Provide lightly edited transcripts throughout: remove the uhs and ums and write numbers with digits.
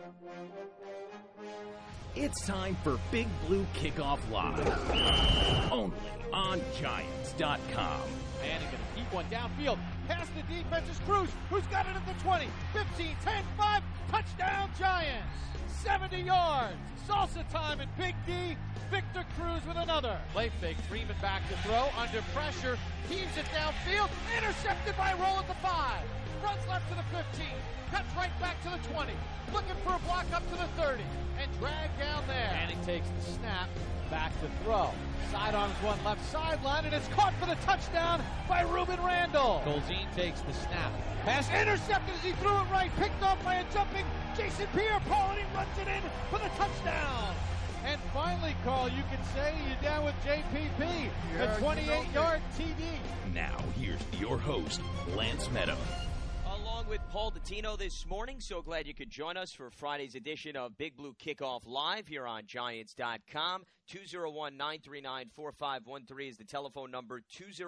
It's time for Big Blue Kickoff Live. Only on Giants.com. Manning going to keep one downfield. Past the defense is Cruz, who's got it at the 20, 15, 10, 5. Touchdown Giants. 70 yards. Salsa time and Big D. Victor Cruz with another. Play fake. Freeman back to throw. Under pressure. Heaves it downfield. Intercepted by Roll at the 5. Runs left to the 15. Cuts right back to the 20. Looking for a block up to the 30. And dragged down there. Manning takes the snap. Back to throw. Sidearms one left sideline, and it's caught for the touchdown by Ruben Randall. Colzine takes the snap. Pass intercepted as he threw it right. Picked off by a jumping Jason Pierre-Paul, and he runs it in for the touchdown. And finally, Carl, you can say you're down with JPP. A 28-yard TD. Now, here's your host, Lance Meadow. Along with Paul Dottino this morning. So glad you could join us for Friday's edition of Big Blue Kickoff Live here on Giants.com. 201-939-4513 is the telephone number.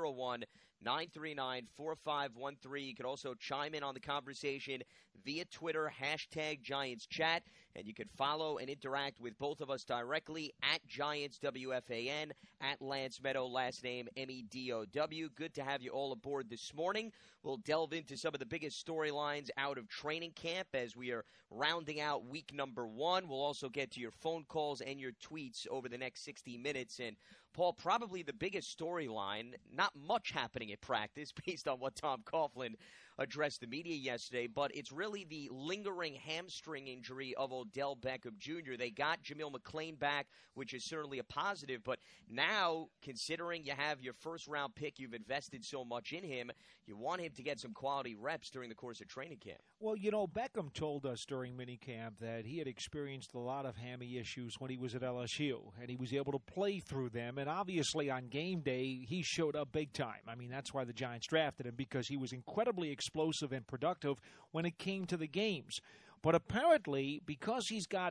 201-939-4513. You can also chime in on the conversation via Twitter, hashtag GiantsChat. And you can follow and interact with both of us directly at GiantsWFAN, at Lance Meadow, last name Medow. Good to have you all aboard this morning. We'll delve into some of the biggest storylines out of training camp as we are rounding out week number 1. We'll also get to your phone calls and your tweets over the next 60 minutes. And, Paul, probably the biggest storyline, not much happening at practice based on what Tom Coughlin addressed the media yesterday, but it's really the lingering hamstring injury of Odell Beckham Jr. They got Jameel McClain back, which is certainly a positive, but now, considering you have your first-round pick, you've invested so much in him, you want him to get some quality reps during the course of training camp. Well, you know, Beckham told us during minicamp that he had experienced a lot of hammy issues when he was at LSU, and he was able to play through them, and obviously on game day, he showed up big time. I mean, that's why the Giants drafted him, because he was incredibly explosive and productive when it came to the games. But apparently, because he's got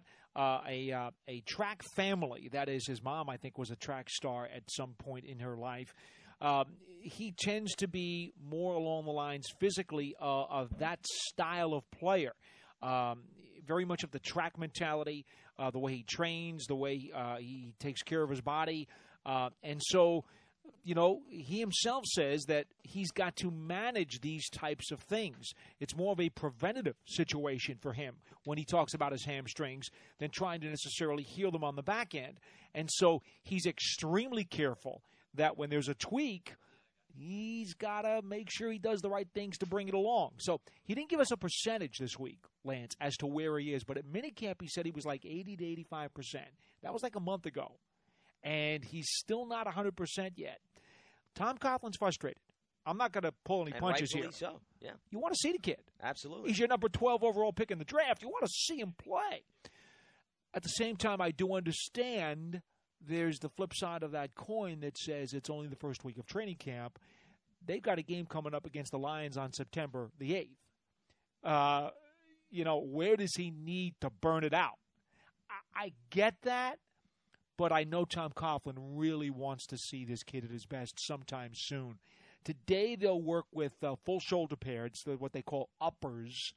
a track family, that is, his mom, I think, was a track star at some point in her life, he tends to be more along the lines physically of that style of player. Very much of the track mentality, the way he trains, the way he takes care of his body. And so, you know, he himself says that he's got to manage these types of things. It's more of a preventative situation for him when he talks about his hamstrings than trying to necessarily heal them on the back end. And so he's extremely careful that when there's a tweak, he's got to make sure he does the right things to bring it along. So he didn't give us a percentage this week, Lance, as to where he is. But at minicamp, he said he was like 80 to 85%. That was like a month ago. And he's still not 100% yet. Tom Coughlin's frustrated. I'm not going to pull any punches here. So, yeah. You want to see the kid. Absolutely. He's your number 12 overall pick in the draft. You want to see him play. At the same time, I do understand there's the flip side of that coin that says it's only the first week of training camp. They've got a game coming up against the Lions on September the 8th. You know, where does he need to burn it out? I get that. But I know Tom Coughlin really wants to see this kid at his best sometime soon. Today they'll work with full shoulder pads, what they call uppers.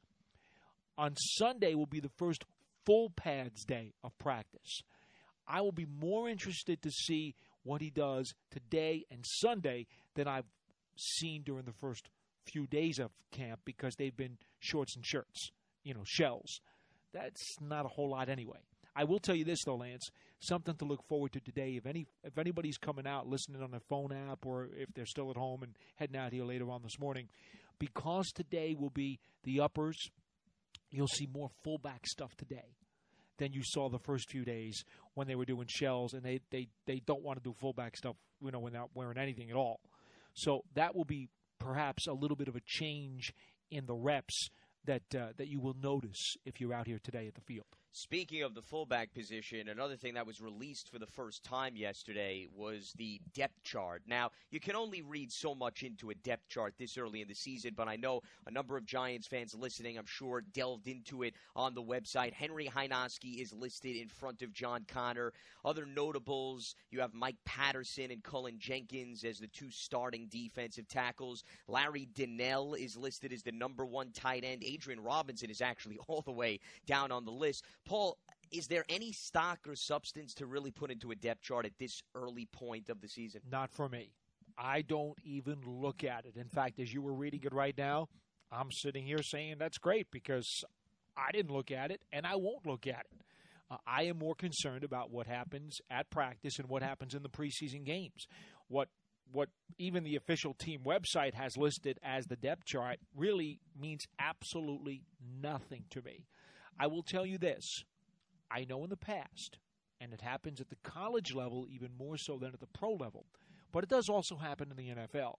On Sunday will be the first full pads day of practice. I will be more interested to see what he does today and Sunday than I've seen during the first few days of camp because they've been shorts and shirts, you know, shells. That's not a whole lot anyway. I will tell you this, though, Lance, something to look forward to today. If anybody's coming out, listening on their phone app, or if they're still at home and heading out here later on this morning, because today will be the uppers, you'll see more fullback stuff today than you saw the first few days when they were doing shells, and they don't want to do fullback stuff, you know, without wearing anything at all. So that will be perhaps a little bit of a change in the reps that you will notice if you're out here today at the field. Speaking of the fullback position, another thing that was released for the first time yesterday was the depth chart. Now, you can only read so much into a depth chart this early in the season, but I know a number of Giants fans listening, I'm sure, delved into it on the website. Henry Hynoski is listed in front of John Connor. Other notables, you have Mike Patterson and Cullen Jenkins as the two starting defensive tackles. Larry Donnell is listed as the number one tight end. Adrian Robinson is actually all the way down on the list. Paul, is there any stock or substance to really put into a depth chart at this early point of the season? Not for me. I don't even look at it. In fact, as you were reading it right now, I'm sitting here saying that's great because I didn't look at it and I won't look at it. I am more concerned about what happens at practice and what happens in the preseason games. What even the official team website has listed as the depth chart really means absolutely nothing to me. I will tell you this. I know in the past, and it happens at the college level even more so than at the pro level, but it does also happen in the NFL.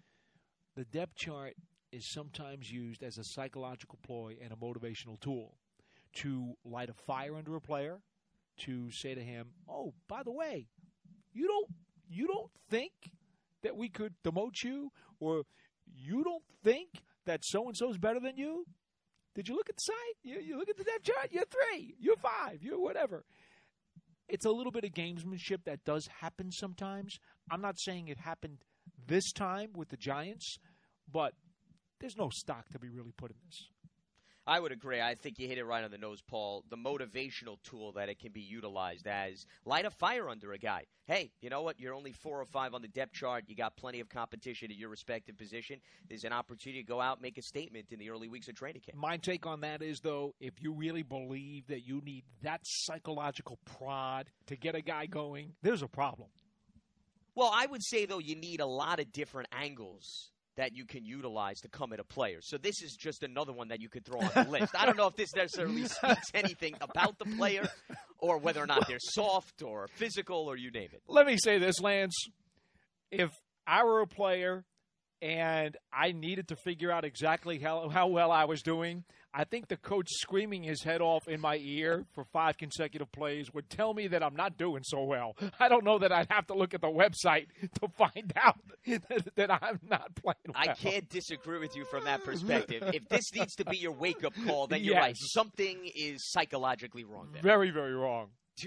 The depth chart is sometimes used as a psychological ploy and a motivational tool to light a fire under a player, to say to him, oh, by the way, you don't think that we could demote you, or you don't think that so-and-so is better than you? Did you look at the site? You look at the depth chart? You're 3. You're 5. You're whatever. It's a little bit of gamesmanship that does happen sometimes. I'm not saying it happened this time with the Giants, but there's no stock to be really put in this. I would agree. I think you hit it right on the nose, Paul. The motivational tool that it can be utilized as light a fire under a guy. Hey, you know what? You're only 4 or 5 on the depth chart. You got plenty of competition at your respective position. There's an opportunity to go out and make a statement in the early weeks of training camp. My take on that is, though, if you really believe that you need that psychological prod to get a guy going, there's a problem. Well, I would say, though, you need a lot of different angles that you can utilize to come at a player. So this is just another one that you could throw on the list. I don't know if this necessarily speaks anything about the player or whether or not they're soft or physical or you name it. Let me say this, Lance. If I were a player and I needed to figure out exactly how well I was doing, I think the coach screaming his head off in my ear for 5 consecutive plays would tell me that I'm not doing so well. I don't know that I'd have to look at the website to find out that I'm not playing well. I can't disagree with you from that perspective. If this needs to be your wake-up call, then you're right. Something is psychologically wrong there. Very, very wrong.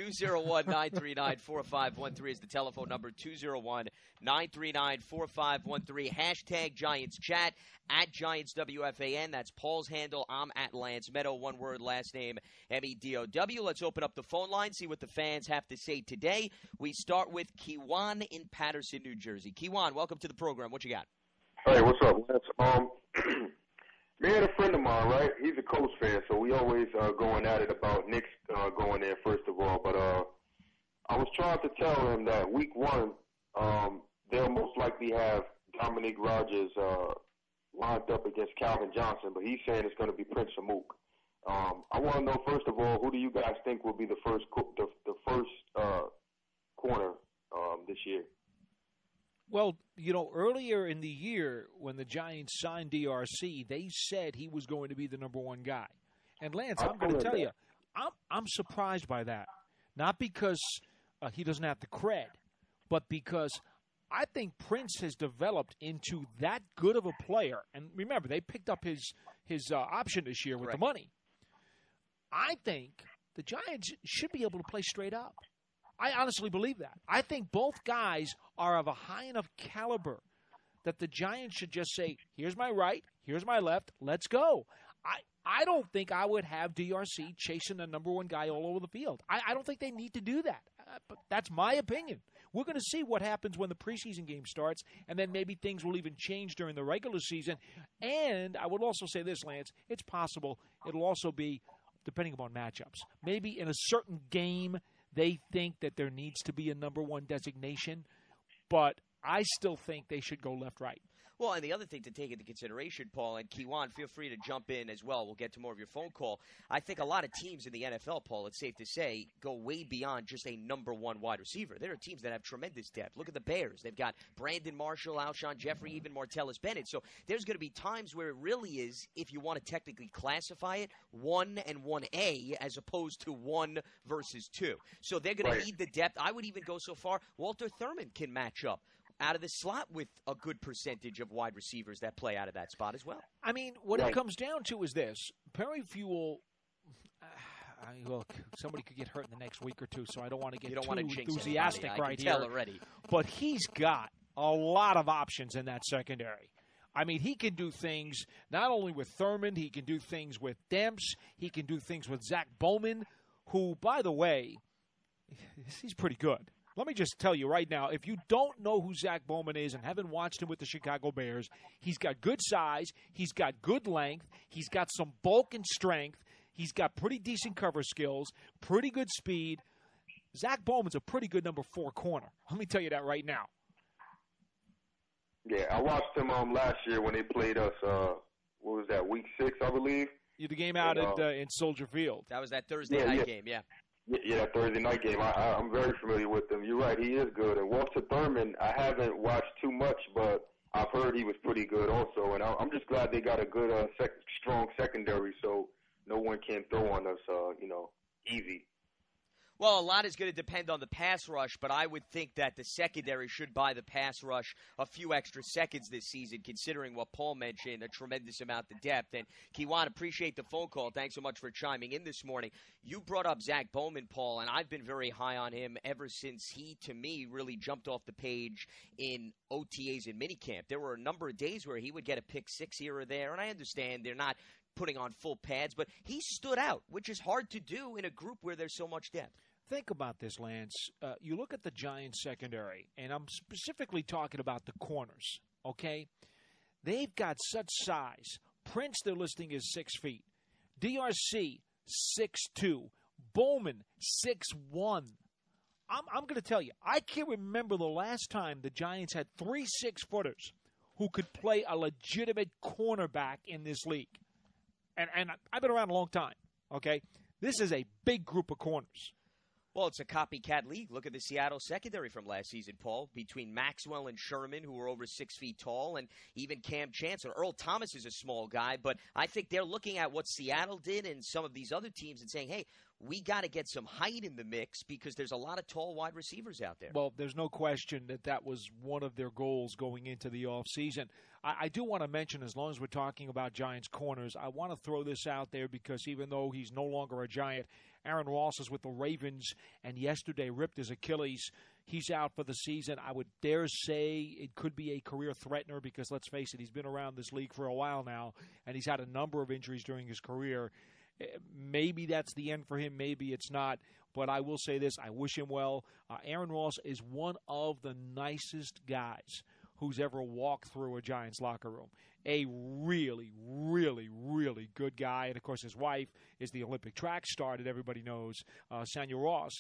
201-939-4513 is the telephone number, 201-939-4513. Hashtag Giants Chat, at Giants WFAN. That's Paul's handle. I'm at Lance Meadow, one word, last name, M-E-D-O-W. Let's open up the phone line, see what the fans have to say today. We start with Kiwan in Patterson, New Jersey. Kiwan, welcome to the program. What you got? Hey, what's up, Lance? Me and a friend of mine, right? He's a Colts fan, so we always going at it about Knicks going there, first of all. But I was trying to tell him that week 1, they'll most likely have Dominique Rodgers lined up against Calvin Johnson, but he's saying it's going to be Prince Amuk. I want to know, first of all, who do you guys think will be the first corner this year? Well, you know, earlier in the year when the Giants signed DRC, they said he was going to be the number 1 guy. And, Lance, I'm going to tell you, I'm surprised by that. Not because he doesn't have the cred, but because I think Prince has developed into that good of a player. And remember, they picked up his option this year with the money. I think the Giants should be able to play straight up. I honestly believe that. I think both guys are of a high enough caliber that the Giants should just say, here's my right, here's my left, let's go. I don't think I would have DRC chasing the number 1 guy all over the field. I don't think they need to do that. But that's my opinion. We're going to see what happens when the preseason game starts, and then maybe things will even change during the regular season. And I would also say this, Lance, it's possible it'll also be depending upon matchups. Maybe in a certain game they think that there needs to be a number 1 designation, but I still think they should go left-right. Well, and the other thing to take into consideration, Paul, and Kiwan, feel free to jump in as well. We'll get to more of your phone call. I think a lot of teams in the NFL, Paul, it's safe to say, go way beyond just a number one wide receiver. There are teams that have tremendous depth. Look at the Bears. They've got Brandon Marshall, Alshon Jeffrey, even Martellus Bennett. So there's going to be times where it really is, if you want to technically classify it, 1 and 1A as opposed to 1 versus 2. So they're going to need the depth. I would even go so far, Walter Thurman can match up out of the slot with a good percentage of wide receivers that play out of that spot as well. I mean, what it comes down to is this. Perry Fewell, look, somebody could get hurt in the next week or two, so I don't want to get too enthusiastic right here. Already. But he's got a lot of options in that secondary. I mean, he can do things not only with Thurman, he can do things with Demps, he can do things with Zach Bowman, who, by the way, he's pretty good. Let me just tell you right now, if you don't know who Zach Bowman is and haven't watched him with the Chicago Bears, he's got good size, he's got good length, he's got some bulk and strength, he's got pretty decent cover skills, pretty good speed. Zach Bowman's a pretty good number 4 corner. Let me tell you that right now. Yeah, I watched him last year when they played us, what was that, week 6, I believe? The game out in Soldier Field. That was that Thursday night game, yeah. Yeah, Thursday night game. I'm very familiar with him. You're right, he is good. And Walter Thurman, I haven't watched too much, but I've heard he was pretty good also. And I'm just glad they got a good, strong secondary, so no one can throw on us, easy. Well, a lot is going to depend on the pass rush, but I would think that the secondary should buy the pass rush a few extra seconds this season, considering what Paul mentioned, a tremendous amount of depth. And, Kiwan, appreciate the phone call. Thanks so much for chiming in this morning. You brought up Zach Bowman, Paul, and I've been very high on him ever since he, to me, really jumped off the page in OTAs and minicamp. There were a number of days where he would get a pick 6 here or there, and I understand they're not putting on full pads, but he stood out, which is hard to do in a group where there's so much depth. Think about this, Lance. You look at the Giants secondary, and I'm specifically talking about the corners, okay? They've got such size. Prince, they're listing is 6 feet. DRC, 6'2". Bowman, 6'1". I'm going to tell you, I can't remember the last time the Giants had 3 6-footers who could play a legitimate cornerback in this league. And I've been around a long time, okay? This is a big group of corners. Well, it's a copycat league. Look at the Seattle secondary from last season, Paul, between Maxwell and Sherman, who were over 6 feet tall, and even Cam Chancellor. Earl Thomas is a small guy, but I think they're looking at what Seattle did and some of these other teams and saying, hey, we got to get some height in the mix because there's a lot of tall wide receivers out there. Well, there's no question that was one of their goals going into the offseason. I do want to mention, as long as we're talking about Giants corners, I want to throw this out there because even though he's no longer a Giant, Aaron Ross is with the Ravens and yesterday ripped his Achilles. He's out for the season. I would dare say it could be a career threatener because, let's face it, he's been around this league for a while now, and he's had a number of injuries during his career. Maybe that's the end for him. Maybe it's not. But I will say this. I wish him well. Aaron Ross is one of the nicest guys who's ever walked through a Giants locker room. A really, really, really good guy. And, of course, his wife is the Olympic track star that everybody knows, Sanya Ross.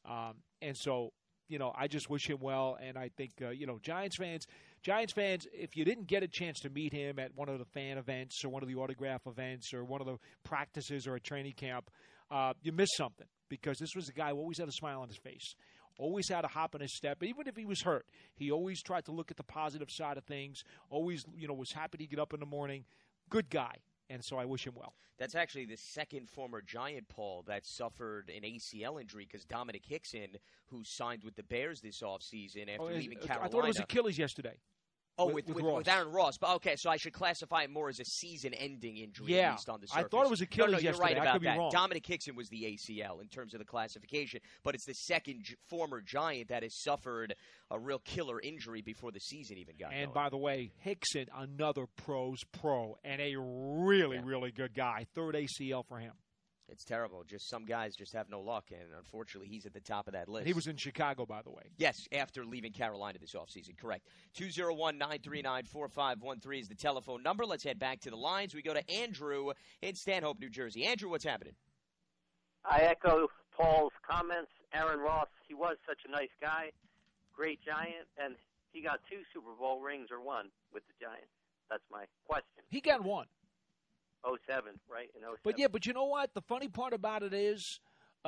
And so, I just wish him well. And I think, Giants fans, if you didn't get a chance to meet him at one of the fan events or one of the autograph events or one of the practices or a training camp, you missed something because this was a guy who always had a smile on his face, always had a hop in his step. Even if he was hurt, he always tried to look at the positive side of things, always, was happy to get up in the morning. Good guy. And so I wish him well. That's actually the second former Giant, Paul, that suffered an ACL injury because Dominic Hickson, who signed with the Bears this offseason after leaving Carolina. I thought it was Achilles yesterday. Oh, with Aaron Ross. But okay, so I should classify it more as a season-ending injury, at least on the surface. I thought it was Achilles you're yesterday. Right about I could be that. wrong. Dominic Hickson was the ACL in terms of the classification, but it's the second former Giant that has suffered a real killer injury before the season even got going. And by the way, Hickson, another pro's pro, and a really, really good guy. Third ACL for him. It's terrible. Just some guys just have no luck, and unfortunately, he's at the top of that list. He was in Chicago, by the way. Yes, after leaving Carolina this offseason. Correct. 201-939-4513 is the telephone number. Let's head back to the lines. We go to Andrew in Stanhope, New Jersey. Andrew, what's happening? I echo Paul's comments. Aaron Ross, he was such a nice guy, great Giant, and he got 2 Super Bowl rings or 1 with the Giants? That's my question. He got 1. 07, right? In 07. But you know what? The funny part about it is,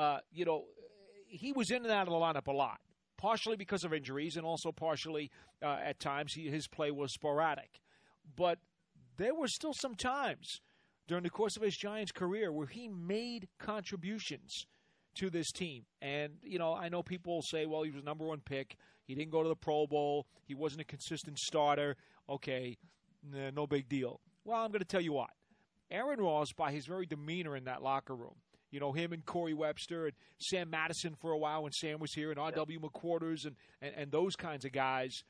he was in and out of the lineup a lot, partially because of injuries and also partially at times his play was sporadic. But there were still some times during the course of his Giants career where he made contributions to this team. And, I know people will say, well, he was the number 1 pick. He didn't go to the Pro Bowl. He wasn't a consistent starter. Okay, no big deal. Well, I'm going to tell you what. Aaron Ross, by his very demeanor in that locker room, him and Corey Webster and Sam Madison for a while when Sam was here, and R.W. McQuarters and those kinds of guys,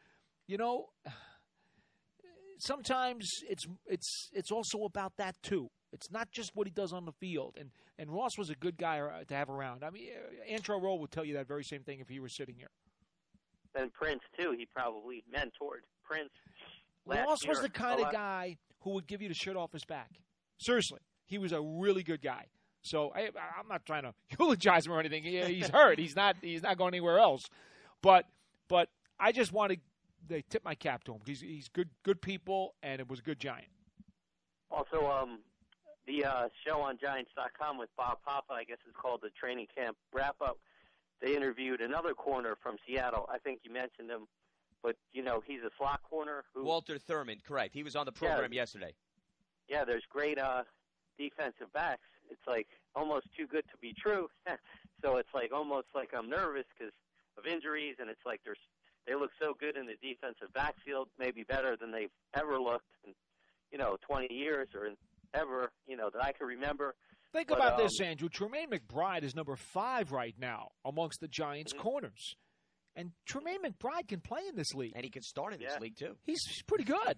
sometimes it's also about that too. It's not just what he does on the field. And Ross was a good guy to have around. I mean, Antro Roll would tell you that very same thing if he were sitting here. And Prince, too, he probably mentored Prince. Ross was the kind of guy who would give you the shirt off his back. Seriously. He was a really good guy. So I'm not trying to eulogize him or anything. He's hurt. He's not going anywhere else. But I just want to tip my cap to him. He's good people, and it was a good Giant. Also, the show on Giants.com with Bob Papa, I guess it's called the Training Camp Wrap-Up. They interviewed another corner from Seattle. I think you mentioned him, but, he's a slot corner. Walter Thurman, correct. He was on the program yesterday. Yeah, there's great defensive backs. It's like almost too good to be true. So it's like almost like I'm nervous because of injuries, and it's like they look so good in the defensive backfield, maybe better than they've ever looked in, 20 years or ever, that I can remember. Think about this, Andrew. Tremaine McBride is number 5 right now amongst the Giants' corners. And Tremaine McBride can play in this league. And he can start in this league, too. He's pretty good.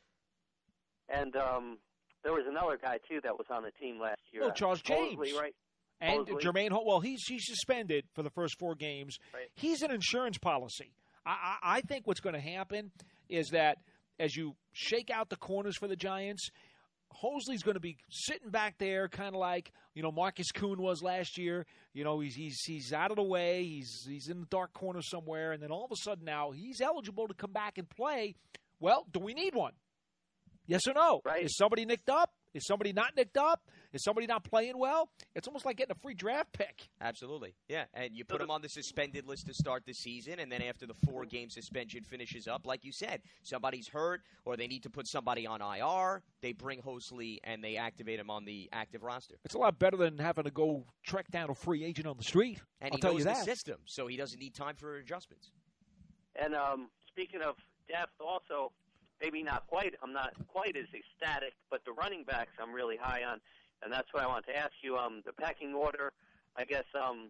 And there was another guy, too, that was on the team last year. Oh, Charles James. Mosley, right? And Mosley. Jermaine Hall. Well, he's suspended for the first 4 games. Right. He's an insurance policy. I think what's going to happen is that as you shake out the corners for the Giants, Mosley's going to be sitting back there kind of like, Marcus Kuhn was last year. He's out of the way. He's in the dark corner somewhere. And then all of a sudden now he's eligible to come back and play. Well, do we need one? Yes or no? Right. Is somebody nicked up? Is somebody not nicked up? Is somebody not playing well? It's almost like getting a free draft pick. Absolutely. Yeah, and you put him on the suspended list to start the season, and then after the 4-game suspension finishes up, like you said, somebody's hurt or they need to put somebody on IR, they bring Mosley and they activate him on the active roster. It's a lot better than having to go track down a free agent on the street. And I'll tell you that. He knows the system, so he doesn't need time for adjustments. And speaking of depth also, maybe not quite. I'm not quite as ecstatic, but the running backs I'm really high on, and that's what I want to ask you. The pecking order, I guess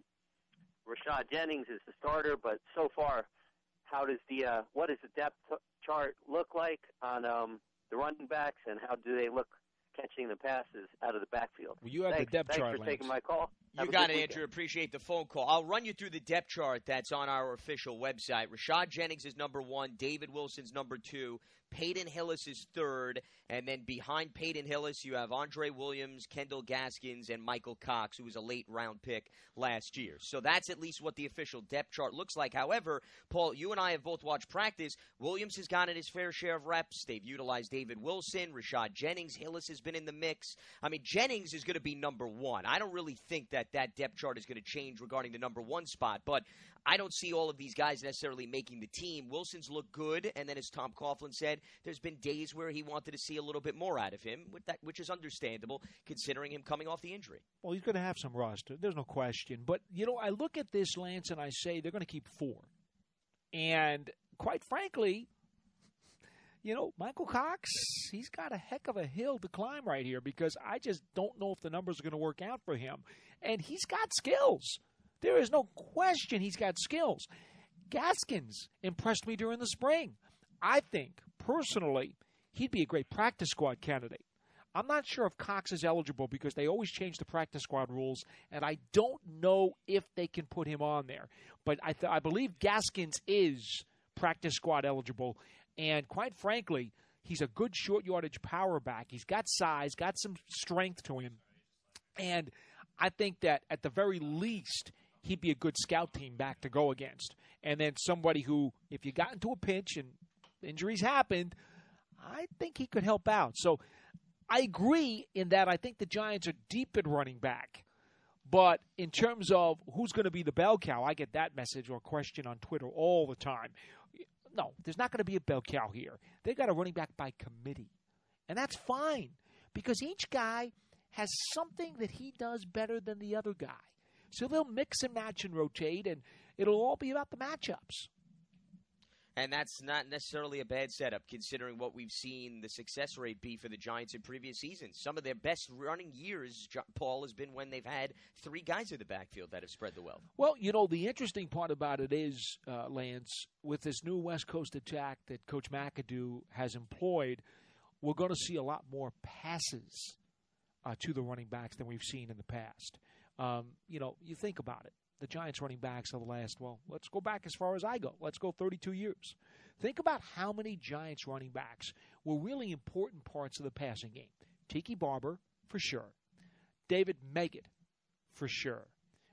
Rashad Jennings is the starter, but so far, how does what does the depth chart look like on the running backs, and how do they look catching the passes out of the backfield? Well, you have the depth chart, Thanks for taking my call. You got it, Andrew. Appreciate the phone call. I'll run you through the depth chart that's on our official website. Rashad Jennings is number 1. David Wilson's number 2. Peyton Hillis is 3rd. And then behind Peyton Hillis, you have Andre Williams, Kendall Gaskins, and Michael Cox, who was a late-round pick last year. So that's at least what the official depth chart looks like. However, Paul, you and I have both watched practice. Williams has gotten his fair share of reps. They've utilized David Wilson, Rashad Jennings. Hillis has been in the mix. I mean, Jennings is going to be number 1. I don't really think that depth chart is going to change regarding the number 1 spot, but I don't see all of these guys necessarily making the team. Wilson's looked good, and then as Tom Coughlin said, there's been days where he wanted to see a little bit more out of him, which is understandable considering him coming off the injury. Well, he's going to have some rust. There's no question. But, I look at this, Lance, and I say they're going to keep 4. And quite frankly, Michael Cox, he's got a heck of a hill to climb right here because I just don't know if the numbers are going to work out for him. And he's got skills. There is no question he's got skills. Gaskins impressed me during the spring. I think, personally, he'd be a great practice squad candidate. I'm not sure if Cox is eligible because they always change the practice squad rules, and I don't know if they can put him on there. But I believe Gaskins is practice squad eligible, and quite frankly, he's a good short yardage power back. He's got size, got some strength to him, and I think that at the very least, he'd be a good scout team back to go against. And then somebody who, if you got into a pinch and injuries happened, I think he could help out. So I agree in that I think the Giants are deep at running back. But in terms of who's going to be the bell cow, I get that message or question on Twitter all the time. No, there's not going to be a bell cow here. They've got a running back by committee. And that's fine because each guy has something that he does better than the other guy. So they'll mix and match and rotate, and it'll all be about the matchups. And that's not necessarily a bad setup, considering what we've seen the success rate be for the Giants in previous seasons. Some of their best running years, Paul, has been when they've had three guys in the backfield that have spread the wealth. Well, the interesting part about it is, Lance, with this new West Coast attack that Coach McAdoo has employed, we're going to see a lot more passes to the running backs than we've seen in the past. You think about it. The Giants running backs of the last, let's go back as far as I go. Let's go 32 years. Think about how many Giants running backs were really important parts of the passing game. Tiki Barber, for sure. David Meggett, for sure.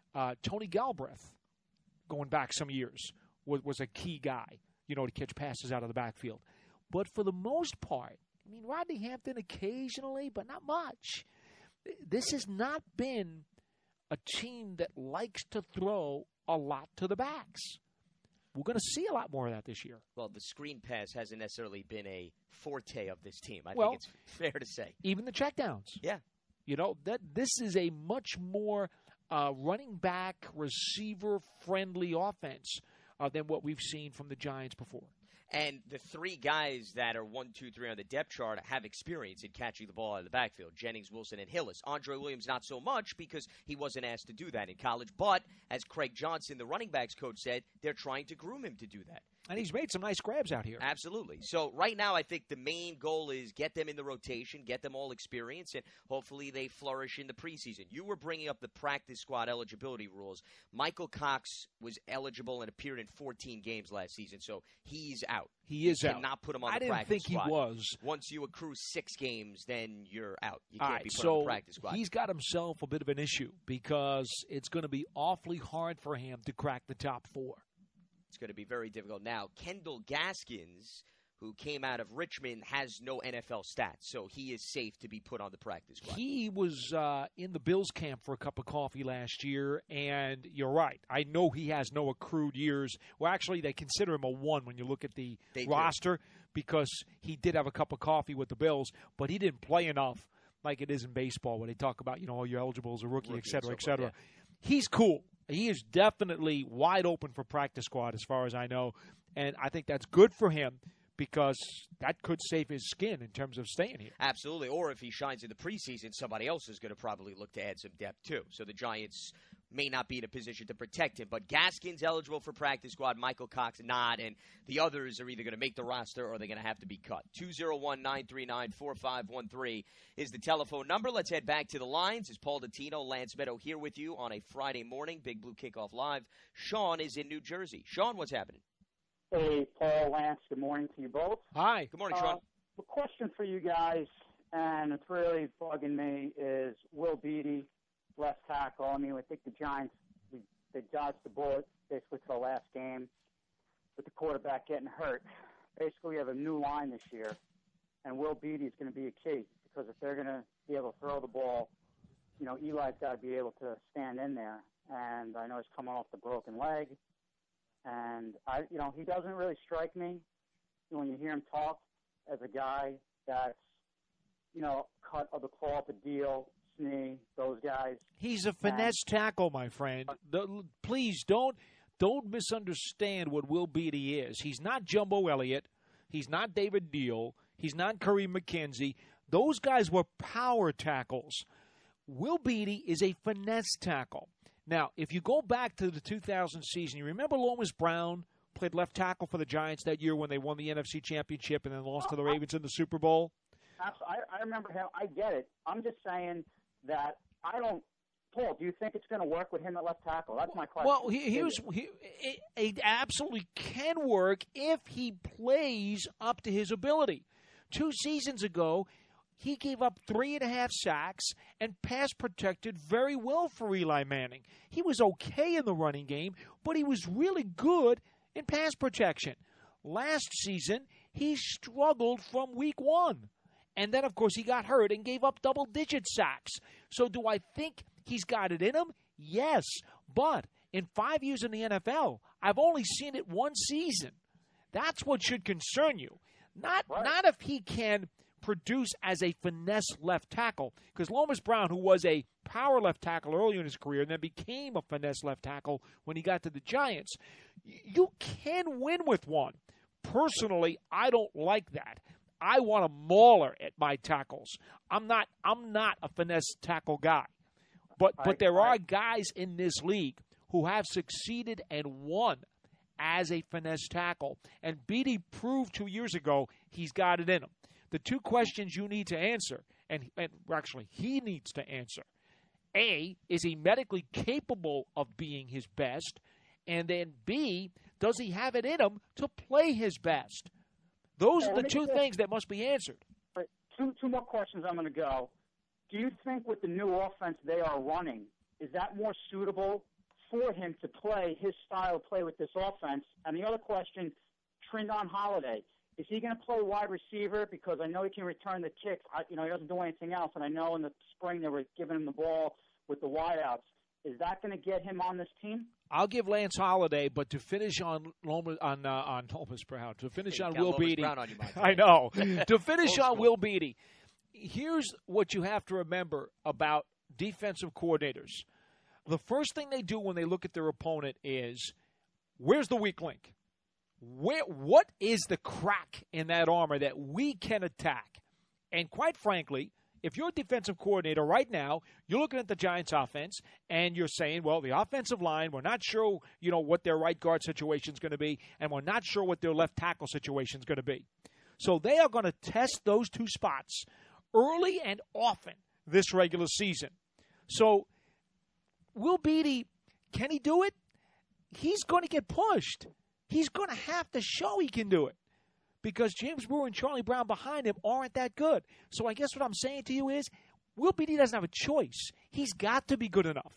Tony Galbraith, going back some years, was a key guy, to catch passes out of the backfield. But for the most part, Rodney Hampton occasionally, but not much. This has not been a team that likes to throw a lot to the backs. We're going to see a lot more of that this year. Well, the screen pass hasn't necessarily been a forte of this team. I think it's fair to say. Even the checkdowns. Yeah. That this is a much more running back, receiver-friendly offense than what we've seen from the Giants before. And the three guys that are 1, 2, 3 on the depth chart have experience in catching the ball out of the backfield. Jennings, Wilson, and Hillis. Andre Williams, not so much because he wasn't asked to do that in college. But, as Craig Johnson, the running backs coach, said, they're trying to groom him to do that. And he's made some nice grabs out here. Absolutely. So right now I think the main goal is get them in the rotation, get them all experience, and hopefully they flourish in the preseason. You were bringing up the practice squad eligibility rules. Michael Cox was eligible and appeared in 14 games last season, so he's out. He is out. You cannot put him on the practice squad. I didn't think he was. Once you accrue 6 games, then you're out. You can't be put on the practice squad. He's got himself a bit of an issue because it's going to be awfully hard for him to crack the top 4. It's going to be very difficult. Now, Kendall Gaskins, who came out of Richmond, has no NFL stats, so he is safe to be put on the practice squad. He was in the Bills camp for a cup of coffee last year, and you're right. I know he has no accrued years. Well, actually, they consider him a 1 when you look at the roster because he did have a cup of coffee with the Bills, but he didn't play enough like it is in baseball where they talk about, you're eligible as a rookie, et cetera, et cetera. Yeah. He's cool. He is definitely wide open for practice squad as far as I know, and I think that's good for him because that could save his skin in terms of staying here. Absolutely, or if he shines in the preseason, somebody else is going to probably look to add some depth too. So the Giants may not be in a position to protect him, but Gaskins eligible for practice squad, Michael Cox not, and the others are either going to make the roster or they're going to have to be cut. 201-939-4513 is the telephone number. Let's head back to the lines. It's Paul Dottino, Lance Meadow here with you on a Friday morning, Big Blue Kickoff Live. Sean is in New Jersey. Sean, what's happening? Hey, Paul, Lance, good morning to you both. Hi. Good morning, Sean. The question for you guys, and it's really bugging me, is Will Beatty, left tackle. I think the Giants, they dodged the bullet basically to the last game with the quarterback getting hurt. Basically, we have a new line this year, and Will Beatty is going to be a key because if they're going to be able to throw the ball, Eli's got to be able to stand in there. And I know he's coming off the broken leg. And, he doesn't really strike me when you hear him talk as a guy that's, cut of the cloth, the deal, Snee, those guys. He's a finesse tackle, my friend. Please don't misunderstand what Will Beatty is. He's not Jumbo Elliott. He's not David Deal. He's not Kareem McKenzie. Those guys were power tackles. Will Beatty is a finesse tackle. Now, if you go back to the 2000 season, you remember Lomas Brown played left tackle for the Giants that year when they won the NFC Championship and then lost to the Ravens in the Super Bowl? I remember him. I get it. I'm just saying that I don't – Paul, do you think it's going to work with him at left tackle? That's my question. Well, it absolutely can work if he plays up to his ability. 2 seasons ago, he gave up 3.5 sacks and pass protected very well for Eli Manning. He was okay in the running game, but he was really good in pass protection. Last season, he struggled from week 1. And then, of course, he got hurt and gave up double-digit sacks. So do I think he's got it in him? Yes. But in 5 years in the NFL, I've only seen it one season. That's what should concern you. Not if he can produce as a finesse left tackle. Because Lomas Brown, who was a power left tackle earlier in his career and then became a finesse left tackle when he got to the Giants, you can win with one. Personally, I don't like that. I want a mauler at my tackles. I'm not a finesse tackle guy. But there are guys in this league who have succeeded and won as a finesse tackle. And Beatty proved 2 years ago he's got it in him. The two questions you need to answer, and actually he needs to answer, A, is he medically capable of being his best? And then B, does he have it in him to play his best? Those are the two things that must be answered. Two more questions. I'm going to go. Do you think with the new offense they are running, is that more suitable for him to play his style of play with this offense? And the other question, Trindon Holiday, is he going to play wide receiver? Because I know he can return the kicks. He doesn't do anything else. And I know in the spring they were giving him the ball with the wideouts. Is that going to get him on this team? I'll give Lance Holiday, but to finish on Lomas Brown, to finish on Will Beatty, I know. To finish on Will Beatty, here's what you have to remember about defensive coordinators. The first thing they do when they look at their opponent is, where's the weak link? What is the crack in that armor that we can attack? And quite frankly, if you're a defensive coordinator right now, you're looking at the Giants offense and you're saying, well, the offensive line, we're not sure, what their right guard situation is going to be, and we're not sure what their left tackle situation is going to be. So they are going to test those two spots early and often this regular season. So Will Beatty, can he do it? He's going to get pushed. He's going to have to show he can do it, because James Brewer and Charlie Brown behind him aren't that good. So I guess what I'm saying to you is, Will Beatty doesn't have a choice. He's got to be good enough.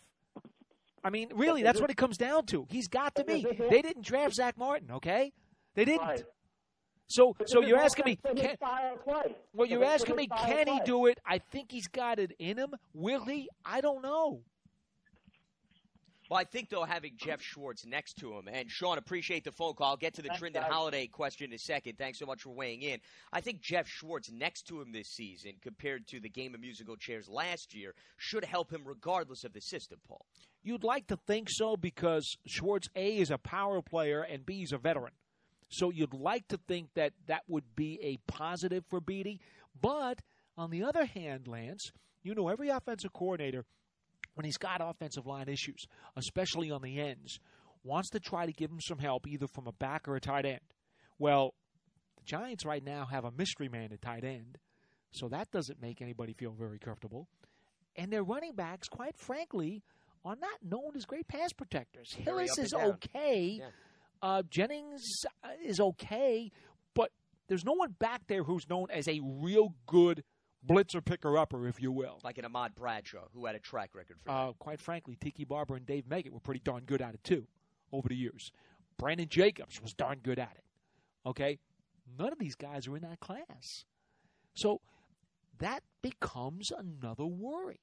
I mean, really, that's what it comes down to. He's got to be. They didn't draft Zach Martin, okay? They didn't. Right. So you're asking me, can he do it? I think he's got it in him. Will he? I don't know. Well, I think, though, having Jeff Schwartz next to him, and Sean, appreciate the phone call. I'll get to the Trindon Holiday question in a second. Thanks so much for weighing in. I think Jeff Schwartz next to him this season, compared to the game of musical chairs last year, should help him regardless of the system, Paul. You'd like to think so, because Schwartz, A, is a power player, and B, is a veteran. So you'd like to think that that would be a positive for Beatty. But on the other hand, Lance, every offensive coordinator, when he's got offensive line issues, especially on the ends, wants to try to give him some help either from a back or a tight end. Well, the Giants right now have a mystery man at tight end, so that doesn't make anybody feel very comfortable. And their running backs, quite frankly, are not known as great pass protectors. Hillis is okay. Yeah. Jennings is okay, but there's no one back there who's known as a real good blitzer picker-upper, if you will. Like an Ahmad Bradshaw, who had a track record for that. Quite frankly, Tiki Barber and Dave Meggett were pretty darn good at it, too, over the years. Brandon Jacobs was darn good at it. Okay? None of these guys are in that class. So that becomes another worry.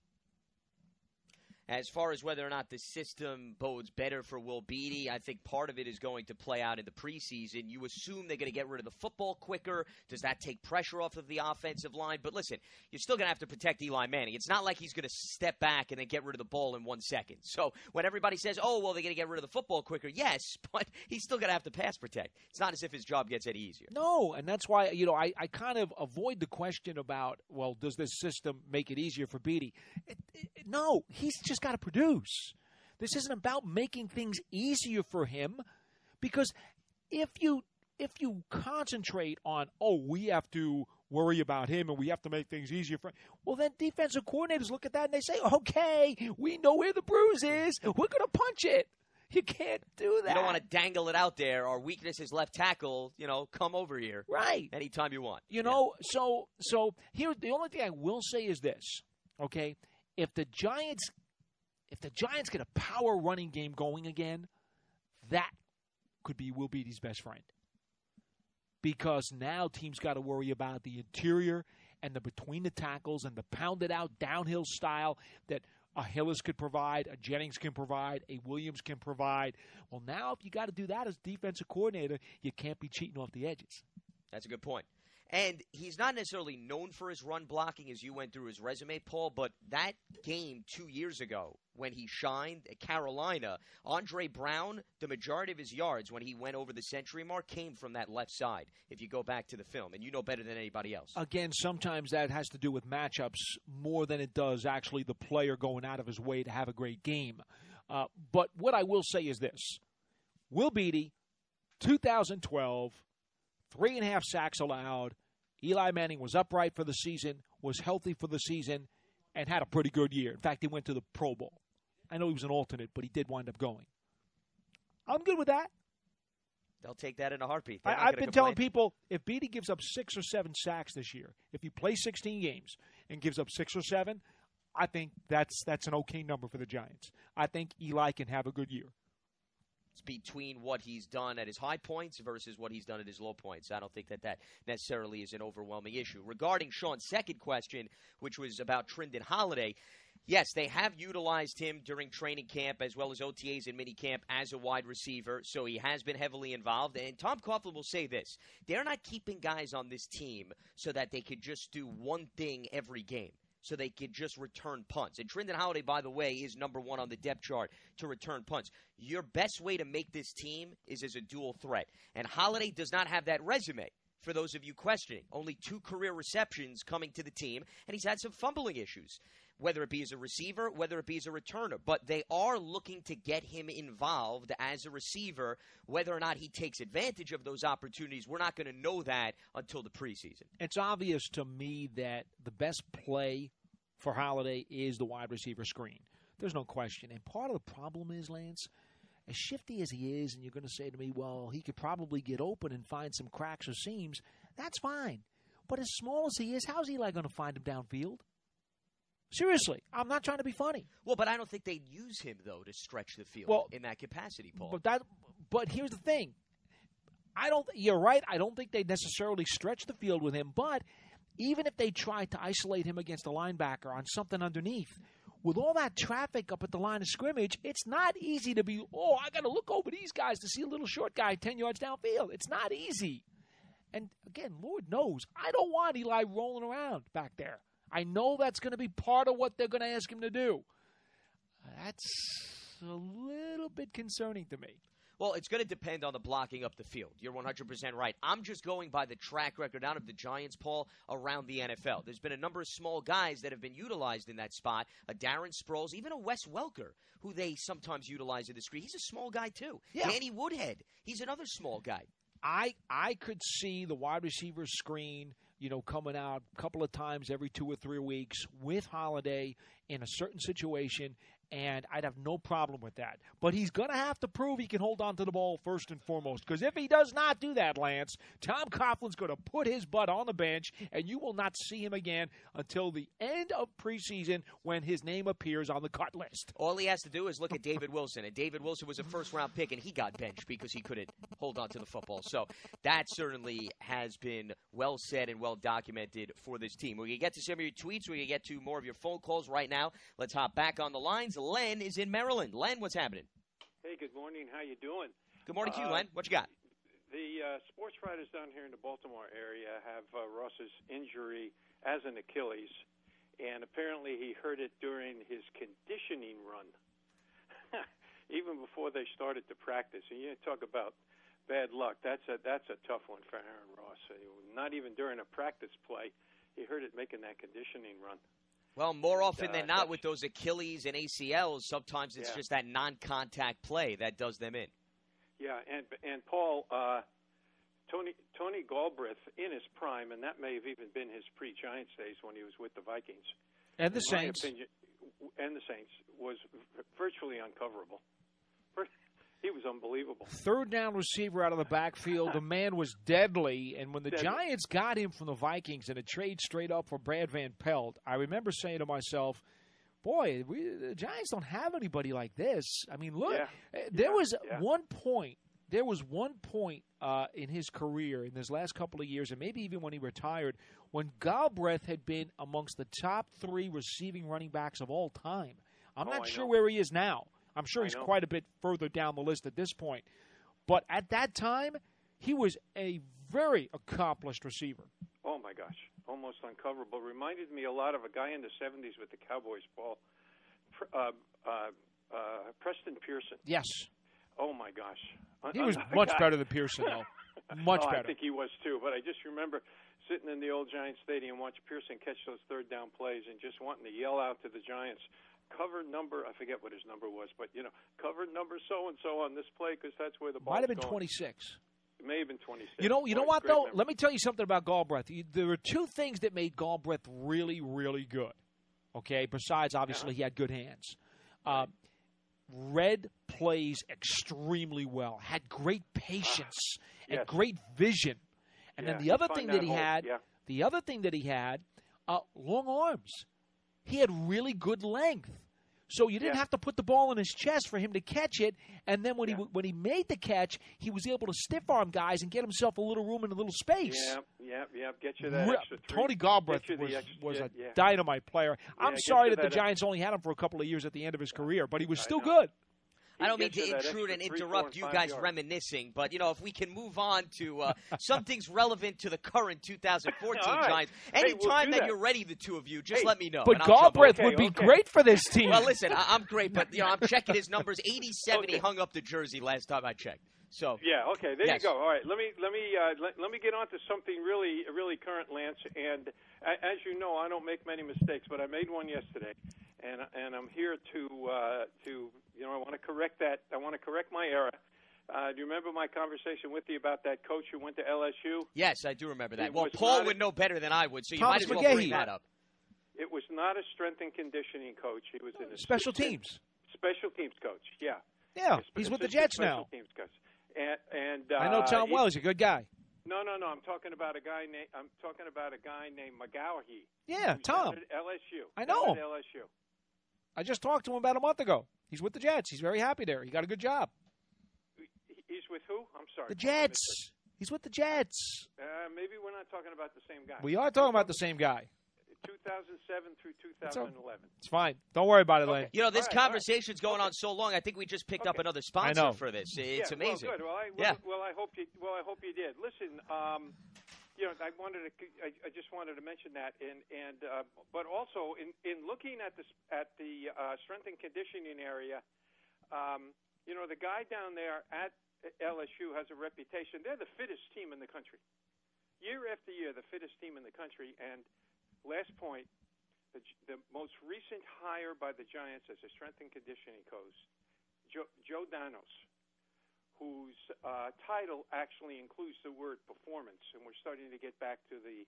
As far as whether or not the system bodes better for Will Beatty, I think part of it is going to play out in the preseason. You assume they're going to get rid of the football quicker. Does that take pressure off of the offensive line? But listen, you're still going to have to protect Eli Manning. It's not like he's going to step back and then get rid of the ball in 1 second. So when everybody says, oh, well, they're going to get rid of the football quicker, yes, but he's still going to have to pass protect. It's not as if his job gets any easier. No, and that's why, I kind of avoid the question about, well, does this system make it easier for Beatty? No, he's just got to produce. This isn't about making things easier for him, because if you concentrate on, we have to worry about him and we have to make things easier for him, well, then defensive coordinators look at that and they say, okay, we know where the bruise is. We're going to punch it. You can't do that. You don't want to dangle it out there. Our weakness is left tackle. Come over here. Right. Anytime you want. So here, the only thing I will say is this, okay? If the Giants get a power running game going again, that could be Will Beattie's best friend. Because now teams got to worry about the interior and the between the tackles and the pounded out downhill style that a Hillis could provide, a Jennings can provide, a Williams can provide. Well, now if you got to do that as defensive coordinator, you can't be cheating off the edges. That's a good point. And he's not necessarily known for his run blocking as you went through his resume, Paul, but that game 2 years ago when he shined at Carolina, Andre Brown, the majority of his yards when he went over the century mark came from that left side, if you go back to the film, and you know better than anybody else. Again, sometimes that has to do with matchups more than it does actually the player going out of his way to have a great game. But what I will say is this. Will Beattie, 2012, 3.5 sacks allowed. Eli Manning was upright for the season, was healthy for the season, and had a pretty good year. In fact, he went to the Pro Bowl. I know he was an alternate, but he did wind up going. I'm good with that. They'll take that in a heartbeat. I've been telling people, if Beattie gives up 6 or 7 sacks this year, if he plays 16 games and gives up 6 or 7, I think that's an okay number for the Giants. I think Eli can have a good year. Between what he's done at his high points versus what he's done at his low points. I don't think that necessarily is an overwhelming issue. Regarding Sean's second question, which was about Trindon Holiday, yes, they have utilized him during training camp as well as OTAs and minicamp as a wide receiver, so he has been heavily involved. And Tom Coughlin will say this, they're not keeping guys on this team so that they could just do one thing every game, so they could just return punts. And Trindon Holiday, by the way, is number 1 on the depth chart to return punts. Your best way to make this team is as a dual threat. And Holiday does not have that resume, for those of you questioning. Only 2 career receptions coming to the team, and he's had some fumbling issues, whether it be as a receiver, whether it be as a returner. But they are looking to get him involved as a receiver. Whether or not he takes advantage of those opportunities, we're not going to know that until the preseason. It's obvious to me that the best play for Holiday is the wide receiver screen. There's no question. And part of the problem is, Lance, as shifty as he is, and you're going to say to me, well, he could probably get open and find some cracks or seams, that's fine. But as small as he is, how's Eli going to find him downfield? Seriously, I'm not trying to be funny. Well, but I don't think they'd use him, though, to stretch the field in that capacity, Paul. But here's the thing. You're right. I don't think they'd necessarily stretch the field with him, but even if they tried to isolate him against a linebacker on something underneath, with all that traffic up at the line of scrimmage, it's not easy to be, I got to look over these guys to see a little short guy 10 yards downfield. It's not easy. And, again, Lord knows, I don't want Eli rolling around back there. I know that's going to be part of what they're going to ask him to do. That's a little bit concerning to me. Well, it's going to depend on the blocking up the field. You're 100% right. I'm just going by the track record out of the Giants, Paul, around the NFL. There's been a number of small guys that have been utilized in that spot. A Darren Sproles, even a Wes Welker, who they sometimes utilize in the screen. He's a small guy, too. Yeah. Danny Woodhead, he's another small guy. I could see the wide receiver screen, coming out a couple of times every 2 or 3 weeks with Holiday in a certain situation, and I'd have no problem with that. But he's going to have to prove he can hold on to the ball first and foremost, because if he does not do that, Lance, Tom Coughlin's going to put his butt on the bench, and you will not see him again until the end of preseason when his name appears on the cut list. All he has to do is look at David Wilson, and David Wilson was a first-round pick, and he got benched because he couldn't hold on to the football. So that certainly has been well said and well documented for this team. We're going to get to some of your tweets. We're going to get to more of your phone calls right now. Let's hop back on the lines. Len is in Maryland. Len, what's happening? Hey, good morning. How you doing? Good morning to you, Len. What you got? The sports writers down here in the Baltimore area have Ross's injury as an Achilles, and apparently he hurt it during his conditioning run, even before they started to practice. And you talk about bad luck. That's a tough one for Aaron Ross. Not even during a practice play, he hurt it making that conditioning run. Well, more often than not with those Achilles and ACLs, sometimes it's just that non-contact play that does them in. Yeah, and Paul, Tony Galbraith in his prime, and that may have even been his pre-Giants days when he was with the Vikings. And the Saints. Was virtually uncoverable. He was unbelievable. Third down receiver out of the backfield. The man was deadly. And when the Giants got him from the Vikings in a trade straight up for Brad Van Pelt, I remember saying to myself, boy, the Giants don't have anybody like this. I mean, look, there was one point. There was one point in his career, in his last couple of years, and maybe even when he retired, when Galbraith had been amongst the top 3 receiving running backs of all time. I'm not sure where he is now. I'm sure he's quite a bit further down the list at this point. But at that time, he was a very accomplished receiver. Oh, my gosh. Almost uncoverable. Reminded me a lot of a guy in the 70s with the Cowboys, Paul. Preston Pearson. Yes. Oh, my gosh. He was much better than Pearson, though. Much better. I think he was, too. But I just remember sitting in the old Giants Stadium, watching Pearson catch those third down plays and just wanting to yell out to the Giants, cover number, I forget what his number was, but, cover number so-and-so on this play because that's where the ball might have been going. 26. It may have been 26. You know what, though? Memory. Let me tell you something about Galbraith. There were 2 things that made Galbraith really, really good, okay, besides, obviously, he had good hands. Read plays extremely well, had great patience and great vision. And then the other thing that he had, long arms. He had really good length. So you didn't have to put the ball in his chest for him to catch it. And then when he made the catch, he was able to stiff arm guys and get himself a little room and a little space. Yeah. Get you that extra 3. Tony Galbraith was a dynamite player. I'm sorry that the Giants only had him for a couple of years at the end of his career, but he was still good. I don't mean to intrude and interrupt you guys reminiscing, but, if we can move on to something's relevant to the current 2014 Giants. Anytime that you're ready, the two of you, just let me know. But Galbraith would be great for this team. Well, listen, I'm great, but, I'm checking his numbers. 87, he hung up the jersey last time I checked. So okay, there you go. All right, let me get on to something really current, Lance. And as you know, I don't make many mistakes, but I made one yesterday, and I'm here to I want to correct that. I want to correct my error. Do you remember my conversation with you about that coach who went to LSU? Yes, I do remember that. Well, Paul would know better than I would, so you Thomas might as well bring that up. It was not a strength and conditioning coach. He was in special teams. Special teams coach. Yeah. Yeah, he's with the Jets now. Teams coach. And I know Tom well. He's a good guy. No. I'm talking about a guy named McGaughey. Yeah, Tom. At LSU. I know him. At LSU. I just talked to him about a month ago. He's with the Jets. He's very happy there. He got a good job. He's with who? I'm sorry. The Jets. He's with the Jets. Maybe we're not talking about the same guy. We are talking about the same guy. 2007 through 2011. It's fine. Don't worry about it, Lane. This conversation's going on so long. I think we just picked up another sponsor for this. It's amazing. Well, good. Well, I hope you did. Listen, I just wanted to mention that, but also in looking at the strength and conditioning area, the guy down there at LSU has a reputation. They're the fittest team in the country, year after year, the fittest team in the country. And last point, the most recent hire by the Giants as a strength and conditioning coach, Joe Danos, whose title actually includes the word performance, and we're starting to get back to the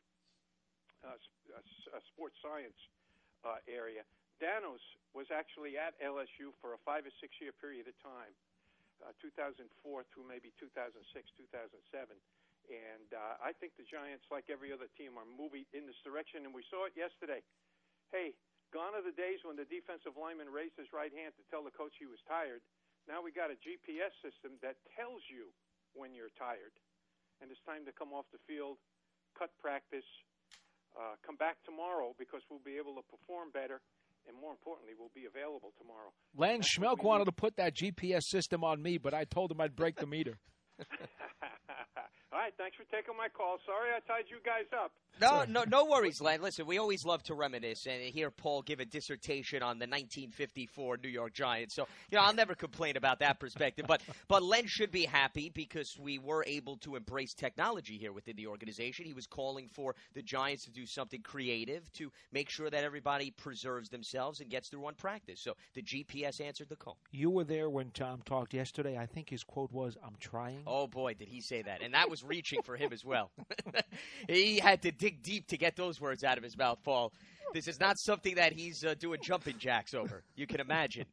sports science area. Danos was actually at LSU for a 5 or 6 year period of time, 2004 through maybe 2006, 2007. And I think the Giants, like every other team, are moving in this direction, and we saw it yesterday. Hey, gone are the days when the defensive lineman raised his right hand to tell the coach he was tired. Now we got a GPS system that tells you when you're tired, and it's time to come off the field, cut practice, come back tomorrow because we'll be able to perform better, and more importantly, we'll be available tomorrow. Len Schmelk wanted to put that GPS system on me, but I told him I'd break the meter. All right, thanks for taking my call. Sorry I tied you guys up. No worries, Len. Listen, we always love to reminisce and hear Paul give a dissertation on the 1954 New York Giants. So, I'll never complain about that perspective. But Len should be happy because we were able to embrace technology here within the organization. He was calling for the Giants to do something creative to make sure that everybody preserves themselves and gets through one practice. So the GPS answered the call. You were there when Tom talked yesterday. I think his quote was, "I'm trying." Oh, boy, did he say that. And that was reaching for him as well. He had to dig deep to get those words out of his mouth, Paul. This is not something that he's doing jumping jacks over. You can imagine.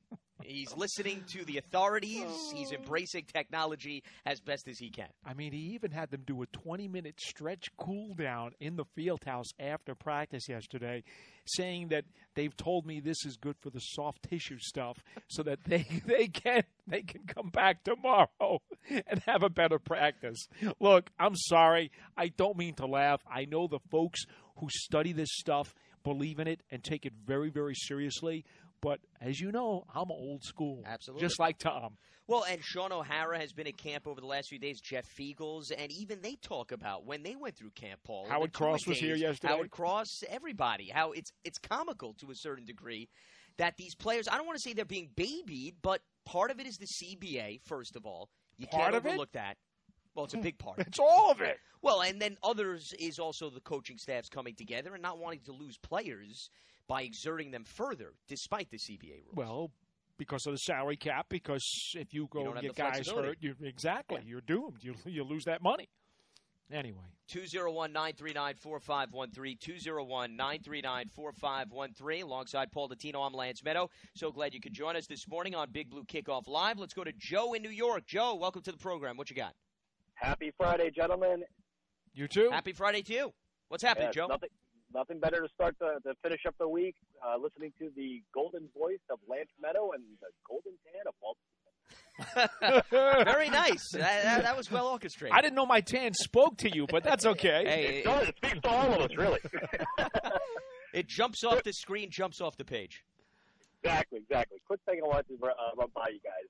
He's listening to the authorities. He's embracing technology as best as he can. I mean, he even had them do a 20-minute stretch cool down in the field house after practice yesterday, saying that they've told me this is good for the soft tissue stuff so that they can come back tomorrow and have a better practice. Look, I'm sorry. I don't mean to laugh. I know the folks who study this stuff believe in it and take it very, very seriously. But as you know, I'm old school. Absolutely. Just like Tom. Well, and Sean O'Hara has been at camp over the last few days, Jeff Fiegels, and even they talk about when they went through camp, Paul. Howard Cross was here yesterday. Howard Cross, everybody. How it's comical to a certain degree that these players, I don't want to say they're being babied, but part of it is the CBA, first of all. You can't overlook that. Well, it's a big part. It's all of it. Well, and then others is also the coaching staffs coming together and not wanting to lose players by exerting them further, despite the CBA rules. Well, because of the salary cap, because if you go and get guys hurt, you're doomed. You lose that money. Anyway. 201-939-4513, 201-939-4513. Alongside Paul Dottino, I'm Lance Meadow. So glad you could join us this morning on Big Blue Kickoff Live. Let's go to Joe in New York. Joe, welcome to the program. What you got? Happy Friday, gentlemen. You too. Happy Friday to you. What's happening, Joe? Nothing better to start to finish up the week listening to the golden voice of Lance Meadow and the golden tan of Walt. Very nice. That was well orchestrated. I didn't know my tan spoke to you, but that's okay. Hey, it speaks to all of us, really. It jumps off the screen, jumps off the page. Exactly. Quick thing I wanted to run by you guys.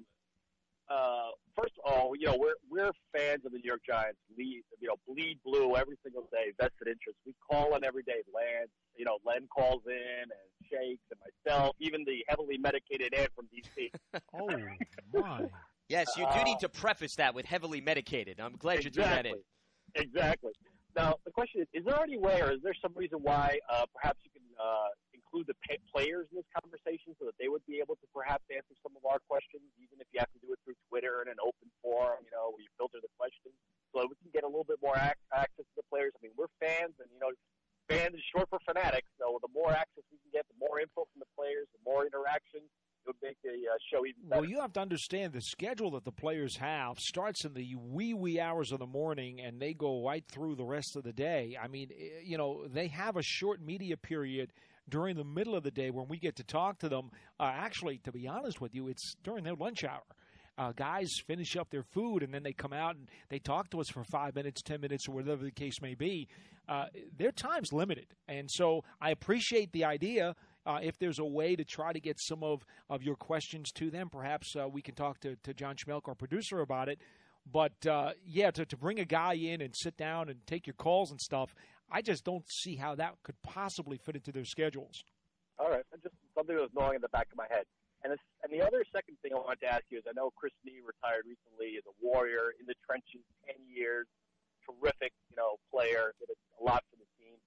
First of all, we're fans of the New York Giants. Bleed blue every single day, vested interest. We call in every day. Lance, Len calls in, and Shakes, and myself, even the heavily medicated Ed from D.C. Oh, my. Yes, you do need to preface that with heavily medicated. I'm glad you threw that in. Exactly. Now, the question is there any way, or is there some reason why perhaps you can include the players in this conversation so that they would be able to perhaps answer some of our questions, even if you have to do it through Twitter in an open forum, where you filter the questions, so that we can get a little bit more access to the players. I mean, we're fans, and, fans is short for fanatics, so the more access we can get, the more info from the players, the more interaction, it would make the show even better. Well, you have to understand the schedule that the players have starts in the wee hours of the morning, and they go right through the rest of the day. I mean, they have a short media period during the middle of the day when we get to talk to them. Actually, to be honest with you, it's during their lunch hour. Guys finish up their food, and then they come out and they talk to us for 5 minutes, 10 minutes, or whatever the case may be. Their time's limited. And so I appreciate the idea. If there's a way to try to get some of your questions to them, perhaps we can talk to John Schmelk, our producer, about it. But, to bring a guy in and sit down and take your calls and stuff, I just don't see how that could possibly fit into their schedules. All right. Just something that was gnawing in the back of my head. And the other second thing I wanted to ask you is I know Chris Nee retired recently as a Warrior in the trenches, 10 years, terrific, player, did a lot for the team.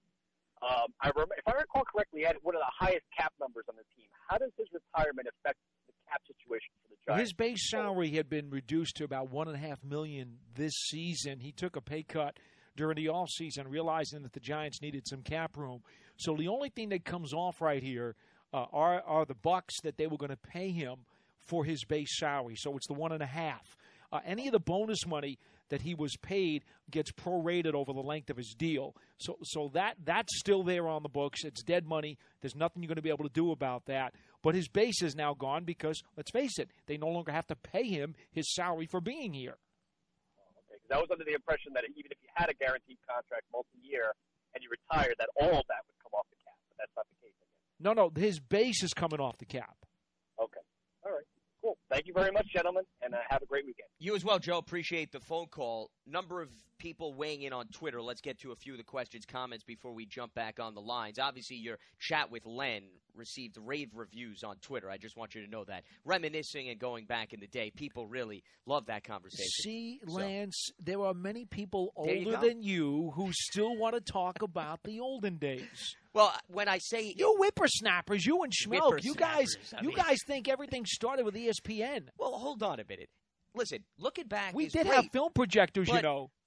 I remember, if I recall correctly, he had one of the highest cap numbers on the team. How does his retirement affect the cap situation for the Giants? His base salary had been reduced to about $1.5 million this season. He took a pay cut during the offseason, realizing that the Giants needed some cap room. So the only thing that comes off right here are the bucks that they were going to pay him for his base salary. So it's the 1.5. Any of the bonus money that he was paid gets prorated over the length of his deal. So that's still there on the books. It's dead money. There's nothing you're going to be able to do about that. But his base is now gone because, let's face it, they no longer have to pay him his salary for being here. Okay, because I was under the impression that even if you had a guaranteed contract multi-year and you retired, that all of that would come off the cap. But that's not the case, I guess. No, his base is coming off the cap. Okay. All right. Cool. Thank you very much, gentlemen, and have a great weekend. You as well, Joe. Appreciate the phone call. Number of people weighing in on Twitter. Let's get to a few of the questions, comments before we jump back on the lines. Obviously, your chat with Len received rave reviews on Twitter. I just want you to know that. Reminiscing and going back in the day, people really love that conversation. See, Lance, there are many people older than you who still want to talk about the olden days. Well, when I say you whippersnappers, you and Schmelk, you guys think everything started with ESPN. Well, hold on a minute. Listen, looking back, we is did great, have film projectors, but,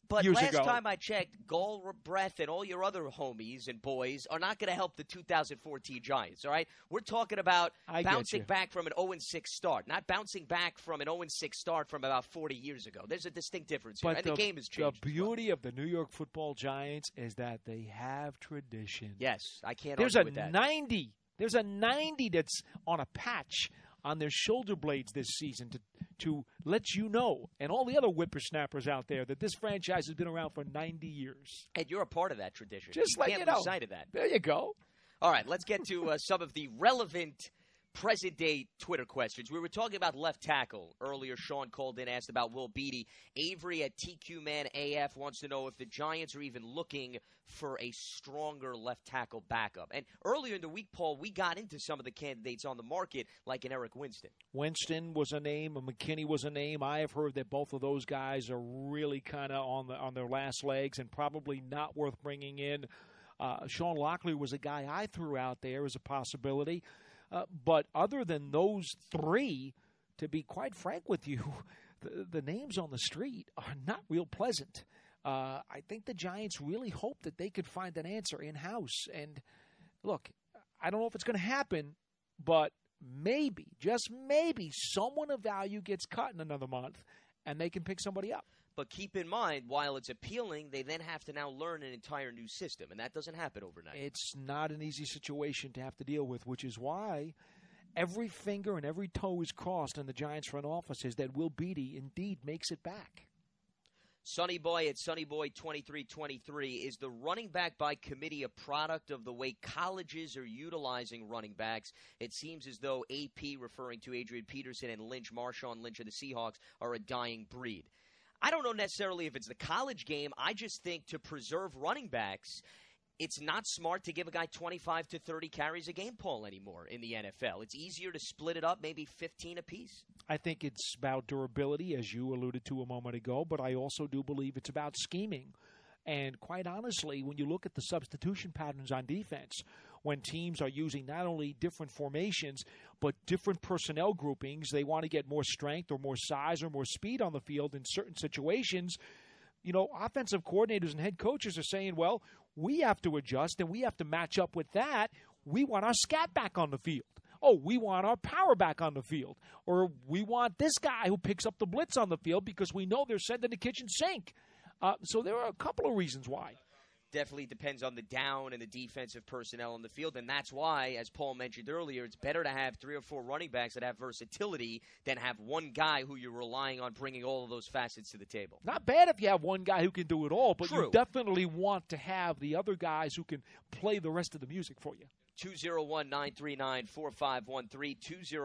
But years last ago. time I checked, Goal Breath and all your other homies and boys are not going to help the 2014 Giants, all right? We're talking about bouncing back from an 0-6 start, not bouncing back from an 0-6 start from about 40 years ago. There's a distinct difference here, and the game has changed. The beauty of the New York Football Giants is that they have tradition. Yes, I can't There's argue with that. There's a 90 that's on a patch on their shoulder blades this season to let you know, and all the other whippersnappers out there, that this franchise has been around for 90 years. And you're a part of that tradition. Just you can't lose sight of that. There you go. All right, let's get to some of the relevant present-day Twitter questions. We were talking about left tackle earlier. Sean called in, asked about Will Beatty. Avery at TQ Man AF wants to know if the Giants are even looking for a stronger left tackle backup. And earlier in the week, Paul, we got into some of the candidates on the market, like an Eric Winston. Winston was a name. McKinney was a name. I have heard that both of those guys are really kind of on their last legs and probably not worth bringing in. Sean Locklear was a guy I threw out there as a possibility. But other than those three, to be quite frank with you, the names on the street are not real pleasant. I think the Giants really hope that they could find an answer in-house. And, look, I don't know if it's going to happen, but maybe, just maybe, someone of value gets cut in another month and they can pick somebody up. But keep in mind, while it's appealing, they then have to now learn an entire new system, and that doesn't happen overnight. It's not an easy situation to have to deal with, which is why every finger and every toe is crossed in the Giants front office is that Will Beatty indeed makes it back. Sonny Boy at SonnyBoy2323, is the running back by committee a product of the way colleges are utilizing running backs? It seems as though AP, referring to Adrian Peterson, and Marshawn Lynch of the Seahawks, are a dying breed. I don't know necessarily if it's the college game. I just think to preserve running backs, it's not smart to give a guy 25 to 30 carries a game, Paul, anymore in the NFL. It's easier to split it up, maybe 15 apiece. I think it's about durability, as you alluded to a moment ago, but I also do believe it's about scheming. And quite honestly, when you look at the substitution patterns on defense, when teams are using not only different formations, but different personnel groupings, they want to get more strength or more size or more speed on the field in certain situations. You know, offensive coordinators and head coaches are saying, well, we have to adjust and we have to match up with that. We want our scat back on the field. Oh, we want our power back on the field. Or we want this guy who picks up the blitz on the field because we know they're sending the kitchen sink. So there are a couple of reasons why. Definitely depends on the down and the defensive personnel on the field, and that's why, as Paul mentioned earlier, it's better to have 3 or 4 running backs that have versatility than have one guy who you're relying on bringing all of those facets to the table. Not bad if you have one guy who can do it all, but True. You definitely want to have the other guys who can play the rest of the music for you. 201-939-4513,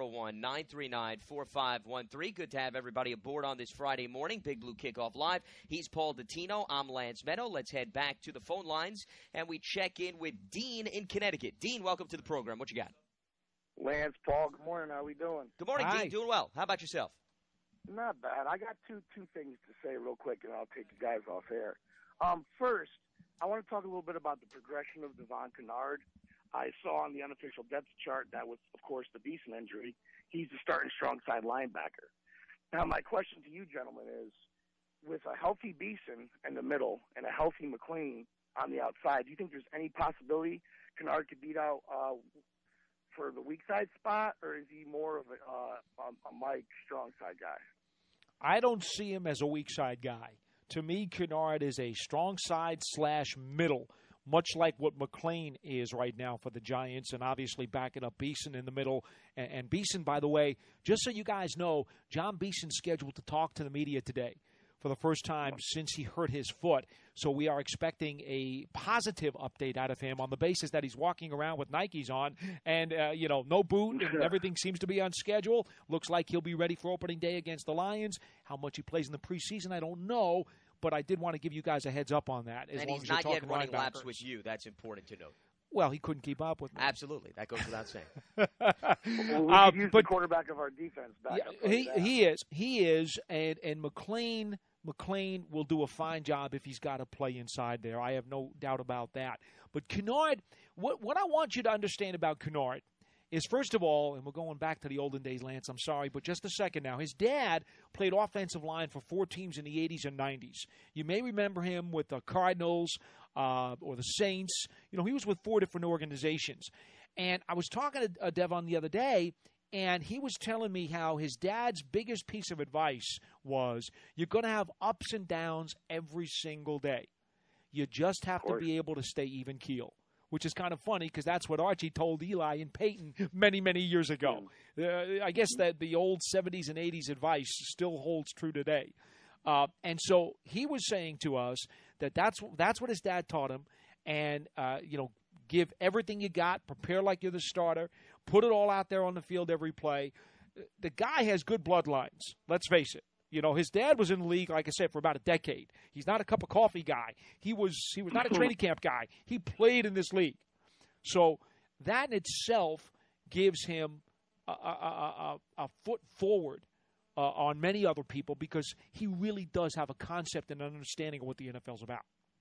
201-939-4513. Good to have everybody aboard on this Friday morning. Big Blue Kickoff Live. He's Paul Dottino. I'm Lance Meadow. Let's head back to the phone lines, and we check in with Dean in Connecticut. Dean, welcome to the program. What you got? Lance, Paul, good morning. How we doing? Good morning, Hi. Dean. Doing well. How about yourself? Not bad. I got two things to say real quick, and I'll take you guys off air. First, I want to talk a little bit about the progression of Devon Kennard. I saw on the unofficial depth chart that was, of course, the Beeson injury. He's the starting strong side linebacker. Now, my question to you, gentlemen, is with a healthy Beeson in the middle and a healthy McLean on the outside, do you think there's any possibility Kennard could beat out for the weak side spot, or is he more of a Mike strong side guy? I don't see him as a weak side guy. To me, Kennard is a strong side / middle, much like what McLean is right now for the Giants, and obviously backing up Beeson in the middle. And Beeson, by the way, just so you guys know, John Beeson's scheduled to talk to the media today for the first time since he hurt his foot. So we are expecting a positive update out of him on the basis that he's walking around with Nikes on and, no boot, and everything seems to be on schedule. Looks like he'll be ready for opening day against the Lions. How much he plays in the preseason, I don't know. But I did want to give you guys a heads up on that. And he's not yet running laps with you. That's important to note. Well, he couldn't keep up with me. Absolutely. That goes without saying. Well, we could use the quarterback of our defense back up. He is. And McLean will do a fine job if he's got to play inside there. I have no doubt about that. But Kennard, what I want you to understand about Kennard is, first of all, and we're going back to the olden days, Lance, I'm sorry, but just a second now. His dad played offensive line for 4 teams in the 80s and 90s. You may remember him with the Cardinals or the Saints. You know, he was with 4 different organizations. And I was talking to Devon the other day, and he was telling me how his dad's biggest piece of advice was you're going to have ups and downs every single day. You just have to be able to stay even keel, which is kind of funny because that's what Archie told Eli and Peyton many, many years ago. I guess that the old 70s and 80s advice still holds true today. And so he was saying to us that that's what his dad taught him. And, give everything you got, prepare like you're the starter, put it all out there on the field every play. The guy has good bloodlines, let's face it. You know, his dad was in the league, like I said, for about a decade. He's not a cup of coffee guy. He was not a training camp guy. He played in this league. So that in itself gives him a foot forward on many other people because he really does have a concept and an understanding of what the NFL's about.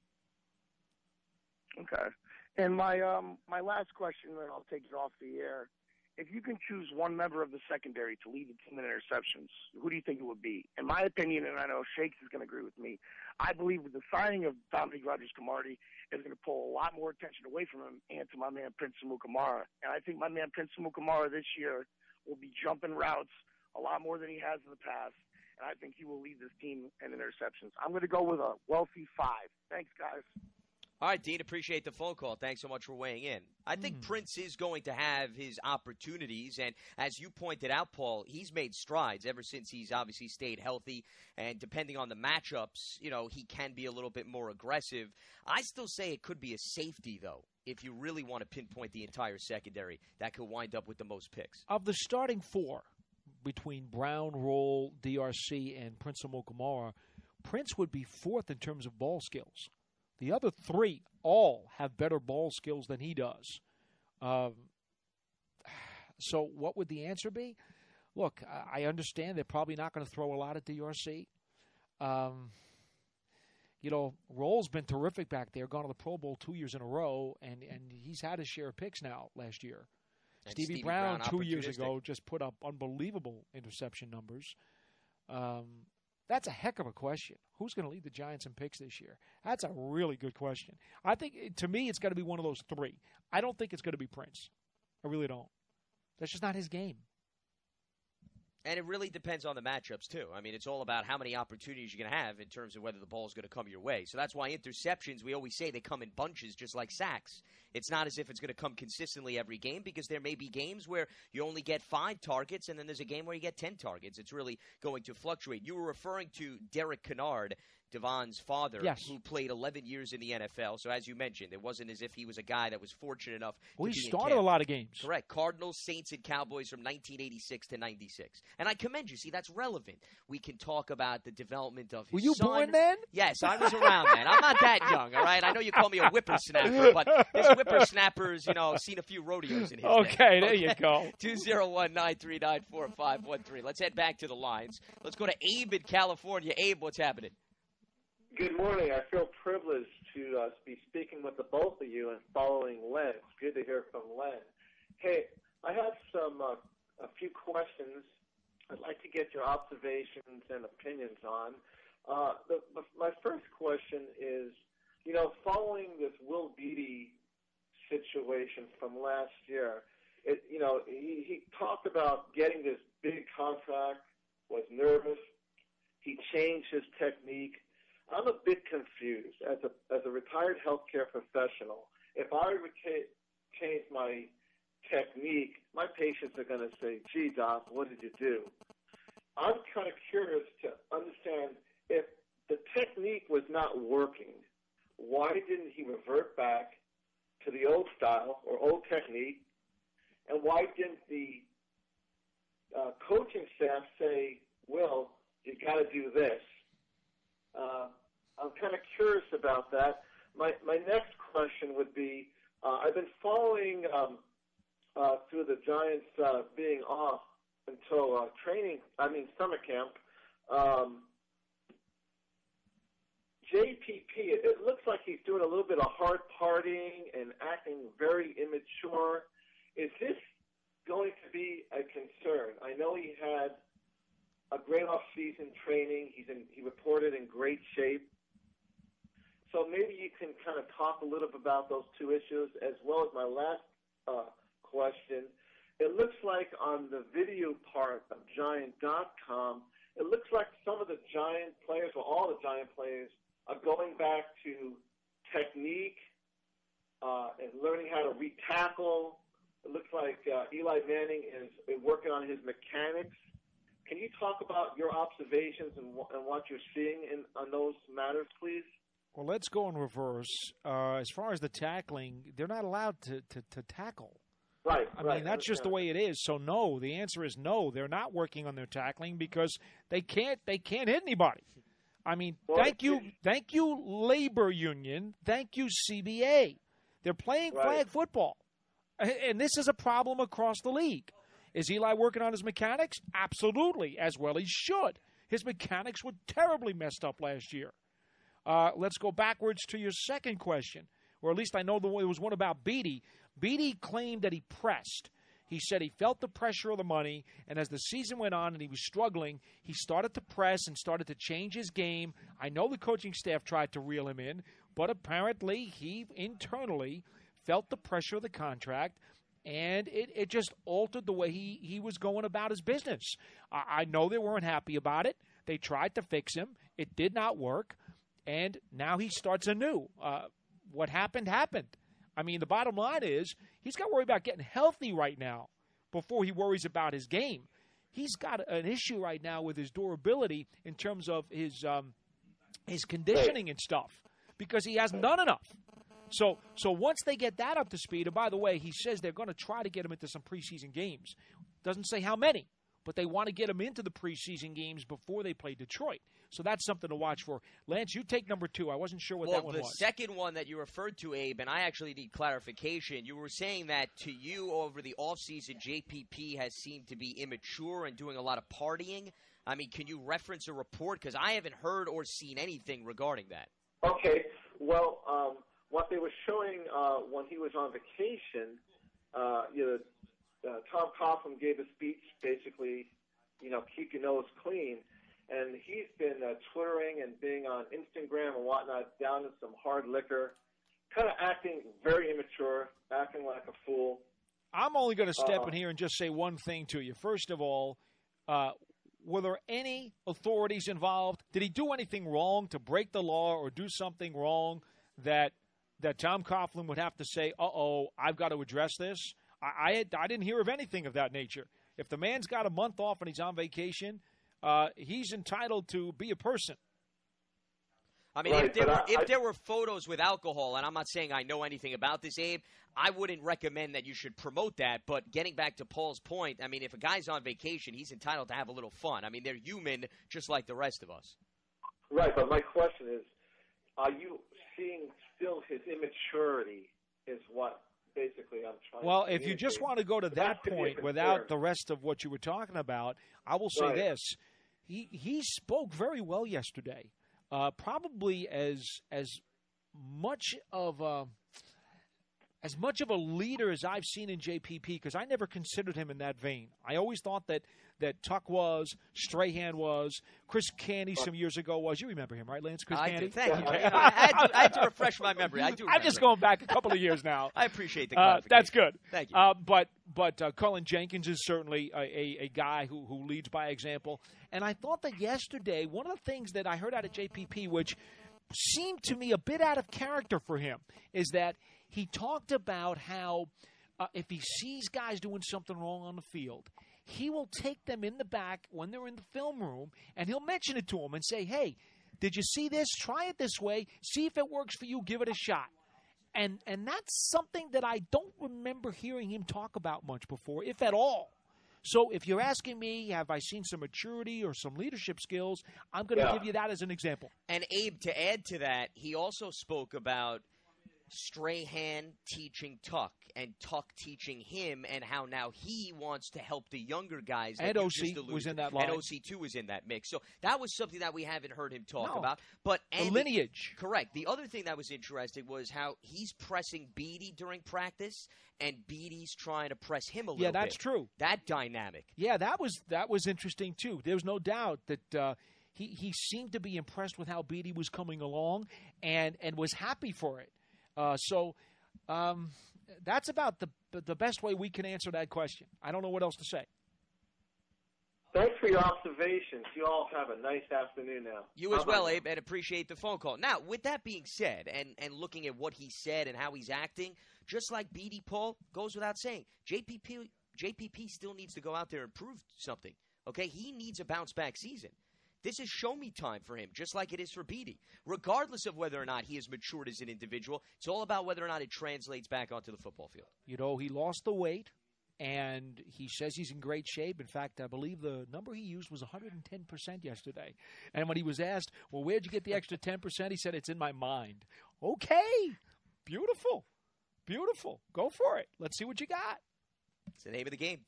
Okay. And my last question, and I'll take it off the air. If you can choose one member of the secondary to lead the team in interceptions, who do you think it would be? In my opinion, and I know Shakes is going to agree with me, I believe with the signing of Dominique Rodgers-Cromartie is going to pull a lot more attention away from him and to my man Prince Amukamara. And I think my man Prince Amukamara this year will be jumping routes a lot more than he has in the past. And I think he will lead this team in interceptions. I'm going to go with a wealthy 5. Thanks, guys. All right, Dean, appreciate the phone call. Thanks so much for weighing in. I think Prince is going to have his opportunities, and as you pointed out, Paul, he's made strides ever since he's obviously stayed healthy, and depending on the matchups, he can be a little bit more aggressive. I still say it could be a safety, though, if you really want to pinpoint the entire secondary that could wind up with the most picks. Of the starting 4 between Brown, Roll, DRC, and Prince Amukamara, Prince would be 4th in terms of ball skills. The other 3 all have better ball skills than he does. So what would the answer be? Look, I understand they're probably not going to throw a lot at DRC. Roll's been terrific back there, gone to the Pro Bowl 2 years in a row, and he's had his share of picks now last year. And Stevie Brown 2 years ago just put up unbelievable interception numbers. That's a heck of a question. Who's going to lead the Giants in picks this year? That's a really good question. I think, to me, it's going to be one of those 3. I don't think it's going to be Prince. I really don't. That's just not his game. And it really depends on the matchups, too. I mean, it's all about how many opportunities you're going to have in terms of whether the ball is going to come your way. So that's why interceptions, we always say they come in bunches, just like sacks. It's not as if it's going to come consistently every game because there may be games where you only get 5 targets and then there's a game where you get 10 targets. It's really going to fluctuate. You were referring to Derek Kennard, Devon's father, who played 11 years in the NFL. So as you mentioned, it wasn't as if he was a guy that was fortunate enough to be in camp. He started a lot of games. Correct. Cardinals, Saints, and Cowboys from 1986 to 96. And I commend you. See, that's relevant. We can talk about the development of his Were you son. born then? Yes, I was around then. I'm not that young, all right? I know you call me a whippersnapper, but this whippersnapper's, seen a few rodeos in his Okay, day. there you go. 201-939-4513. Let's head back to the lines. Let's go to Abe in California. Abe, what's happening? Good morning. I feel privileged to be speaking with the both of you and following Len. It's good to hear from Len. Hey, I have a few questions I'd like to get your observations and opinions on. My first question is, following this Will Beatty situation from last year, he talked about getting this big contract, was nervous. He changed his technique. I'm a bit confused as a retired healthcare professional. If I were to change my technique, my patients are going to say, "Gee, Doc, what did you do?" I'm kind of curious to understand if the technique was not working, why didn't he revert back to the old style or old technique, and why didn't the coaching staff say, "Will, you got to do this"? I'm kind of curious about that. My next question would be, I've been following through the Giants being off until summer camp. JPP, it looks like he's doing a little bit of hard partying and acting very immature. Is this going to be a concern? I know he had a great off-season training. He reported in great shape. So maybe you can kind of talk a little bit about those two issues, as well as my last question. It looks like on the video part of Giant.com, it looks like some of the Giant players, or all the Giant players, are going back to technique and learning how to re-tackle. It looks like Eli Manning is working on his mechanics. Can you talk about your observations and what you're seeing on those matters, please? Well, let's go in reverse. As far as the tackling, they're not allowed to tackle. Right. I mean, that's just the way it is. So, no, the answer is no. They're not working on their tackling because they can't hit anybody. I mean, thank you, labor union. Thank you, CBA. They're playing flag football, and this is a problem across the league. Is Eli working on his mechanics? Absolutely, as well he should. His mechanics were terribly messed up last year. Let's go backwards to your second question, or at least I know there was one about Beatty. Beatty claimed that he pressed. He said he felt the pressure of the money, and as the season went on and he was struggling, he started to press and started to change his game. I know the coaching staff tried to reel him in, but apparently he internally felt the pressure of the contract, and it just altered the way he was going about his business. I know they weren't happy about it. They tried to fix him. It did not work, and now he starts anew. What happened, happened. I mean, the bottom line is he's got to worry about getting healthy right now before he worries about his game. He's got an issue right now with his durability in terms of his conditioning and stuff because he hasn't done enough. So once they get that up to speed, and by the way, he says they're going to try to get him into some preseason games. Doesn't say how many, but they want to get him into the preseason games before they play Detroit. So that's something to watch for. Lance, you take number 2. I wasn't sure what that one was. Well, the second one that you referred to, Abe, and I actually need clarification. You were saying that to you over the offseason, JPP has seemed to be immature and doing a lot of partying. I mean, can you reference a report? Because I haven't heard or seen anything regarding that. Okay. Well, what they were showing when he was on vacation, Tom Coughlin gave a speech basically, keep your nose clean. And he's been Twittering and being on Instagram and whatnot, down in some hard liquor, kind of acting very immature, acting like a fool. I'm only going to step in here and just say one thing to you. First of all, were there any authorities involved? Did he do anything wrong to break the law or do something wrong that Tom Coughlin would have to say, uh-oh, I've got to address this? I didn't hear of anything of that nature. If the man's got a month off and he's on vacation, he's entitled to be a person. I mean, if there were photos with alcohol, and I'm not saying I know anything about this, Abe, I wouldn't recommend that you should promote that. But getting back to Paul's point, I mean, if a guy's on vacation, he's entitled to have a little fun. I mean, they're human just like the rest of us. Right, but my question is, are you seeing still his immaturity is what basically I'm trying to Well, if you just want to go to that point without the rest of what you were talking about, I will say this. He spoke very well yesterday. Probably as much of a leader as I've seen in JPP, because I never considered him in that vein. I always thought that Tuck was, Strahan was, Chris Canty some years ago was. You remember him, right, Lance? Chris Canty? Thank you. I had to refresh my memory. I'm just going back a couple of years now. I appreciate the clarification. That's good. Thank you. But Cullen Jenkins is certainly a guy who leads by example. And I thought that yesterday, one of the things that I heard out of JPP, which seemed to me a bit out of character for him, is that he talked about how if he sees guys doing something wrong on the field, he will take them in the back when they're in the film room, and he'll mention it to them and say, hey, did you see this? Try it this way. See if it works for you. Give it a shot. And that's something that I don't remember hearing him talk about much before, if at all. So if you're asking me, have I seen some maturity or some leadership skills, I'm going to give you that as an example. And, Abe, to add to that, he also spoke about Strahan teaching Tuck and Tuck teaching him, and how now he wants to help the younger guys. And OC was in that line. And OC, too, was in that mix. So that was something that we haven't heard him talk No. about. But The lineage. Correct. The other thing that was interesting was how he's pressing Beatty during practice, and Beatty's trying to press him a little bit. Yeah, that's true. That dynamic. Yeah, that was interesting, too. There's no doubt that he seemed to be impressed with how Beatty was coming along and was happy for it. That's about the best way we can answer that question. I don't know what else to say. Thanks for your observations. You all have a nice afternoon now. You as well, Abe, and appreciate the phone call. Now, with that being said, and looking at what he said and how he's acting, just like Beatty, Paul, goes without saying, JPP still needs to go out there and prove something. Okay? He needs a bounce-back season. This is show-me time for him, just like it is for Beatty. Regardless of whether or not he has matured as an individual, it's all about whether or not it translates back onto the football field. You know, he lost the weight, and he says he's in great shape. In fact, I believe the number he used was 110% yesterday. And when he was asked, well, where'd you get the extra 10%? He said, it's in my mind. Okay. Beautiful. Beautiful. Go for it. Let's see what you got. It's the name of the game,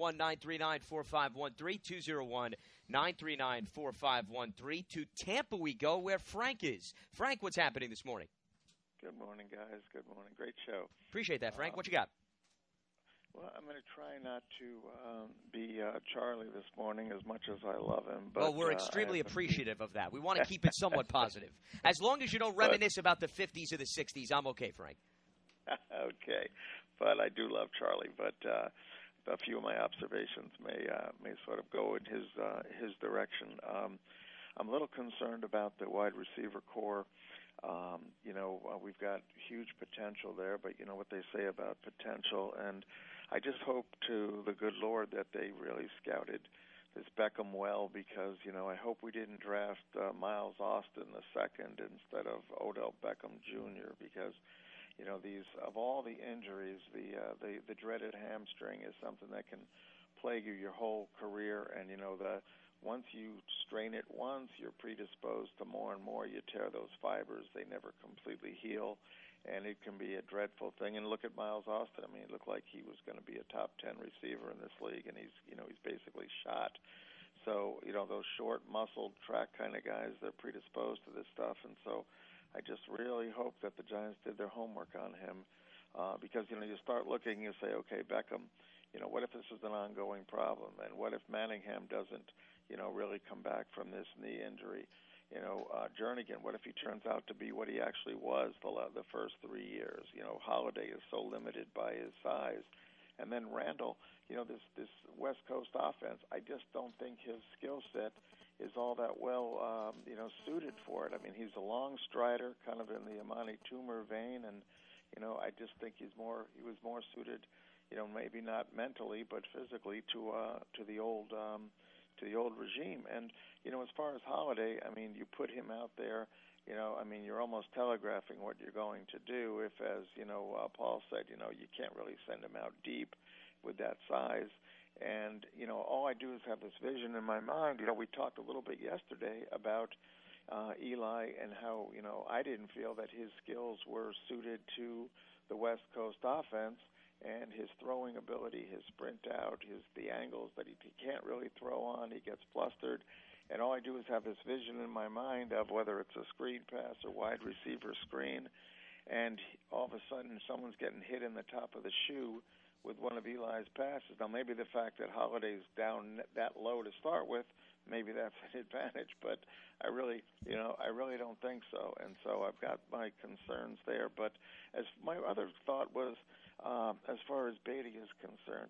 201-939-4513, 201-939-4513. To Tampa we go, where Frank is. Frank, what's happening this morning? Good morning, guys. Good morning. Great show. Appreciate that, Frank. What you got? Well, I'm going to try not to be Charlie this morning as much as I love him. But, well, we're extremely appreciative of that. We want to keep it somewhat positive. As long as you don't reminisce about the 50s or the 60s, I'm okay, Frank. Okay. But I do love Charlie, but a few of my observations may sort of go in his direction. I'm a little concerned about the wide receiver core. We've got huge potential there, but you know what they say about potential, and I just hope to the good Lord that they really scouted this Beckham well, because I hope we didn't draft Miles Austin the second instead of Odell Beckham Jr. because these, of all the injuries, the dreaded hamstring is something that can plague you your whole career, and once you strain it once, you're predisposed to more and more. You tear those fibers; they never completely heal, and it can be a dreadful thing. And look at Miles Austin. I mean, it looked like he was going to be a top 10 receiver in this league, and he's basically shot. So those short, muscled track kind of guys, they're predisposed to this stuff, and so I just really hope that the Giants did their homework on him, because you start looking, you say, okay, Beckham, what if this is an ongoing problem, and what if Manningham doesn't really come back from this knee injury? Jernigan, what if he turns out to be what he actually was the first 3 years? Holiday is so limited by his size. And then Randall, this West Coast offense, I just don't think his skill set is all that well, suited for it. I mean, he's a long strider, kind of in the Amani Toomer vein, and, I just think he was more suited, maybe not mentally, but physically to the old regime. And, as far as Holiday, I mean, you put him out there, you're almost telegraphing what you're going to do if, as, Paul said, you can't really send him out deep with that size. And, all I do is have this vision in my mind. We talked a little bit yesterday about Eli and how, I didn't feel that his skills were suited to the West Coast offense. And his throwing ability, his sprint out, the angles that he can't really throw on, he gets flustered. And all I do is have this vision in my mind of whether it's a screen pass or wide receiver screen, and all of a sudden someone's getting hit in the top of the shoe with one of Eli's passes. Now, maybe the fact that Holiday's down that low to start with, maybe that's an advantage, but I really don't think so. And so I've got my concerns there. But as my other thought was, as far as Beatty is concerned,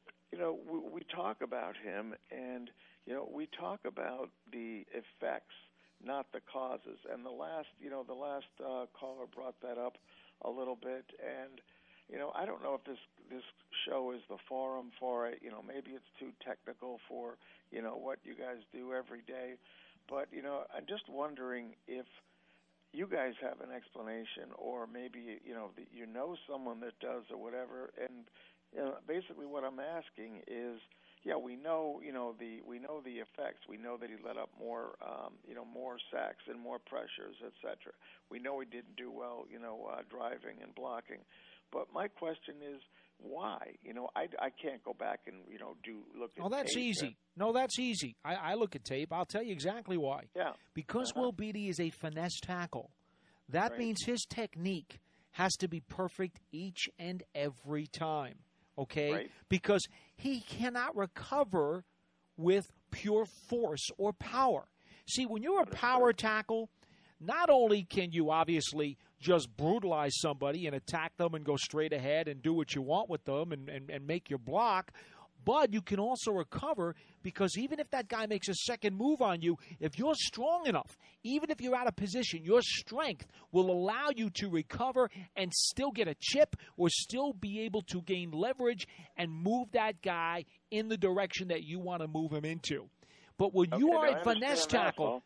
we talk about him, and we talk about the effects, not the causes. And the last caller brought that up a little bit, and I don't know if this show is the forum for it. Maybe it's too technical for what you guys do every day, but I'm just wondering if you guys have an explanation, or maybe someone that does or whatever. And basically what I'm asking is, yeah, we know the effects. We know that he let up more more sacks and more pressures, etc. We know he didn't do well, driving and blocking. But my question is, why? I can't go back and look at. Oh, that's tape. easy. No, that's easy. I look at tape. I'll tell you exactly why. Yeah. Because Will Beatty is a finesse tackle. That means his technique has to be perfect each and every time. Okay? Right. Because he cannot recover with pure force or power. See, when you're a power tackle, not only can you obviously just brutalize somebody and attack them and go straight ahead and do what you want with them and make your block, but you can also recover because even if that guy makes a second move on you, if you're strong enough, even if you're out of position, your strength will allow you to recover and still get a chip or still be able to gain leverage and move that guy in the direction that you want to move him into. But when you are a finesse tackle,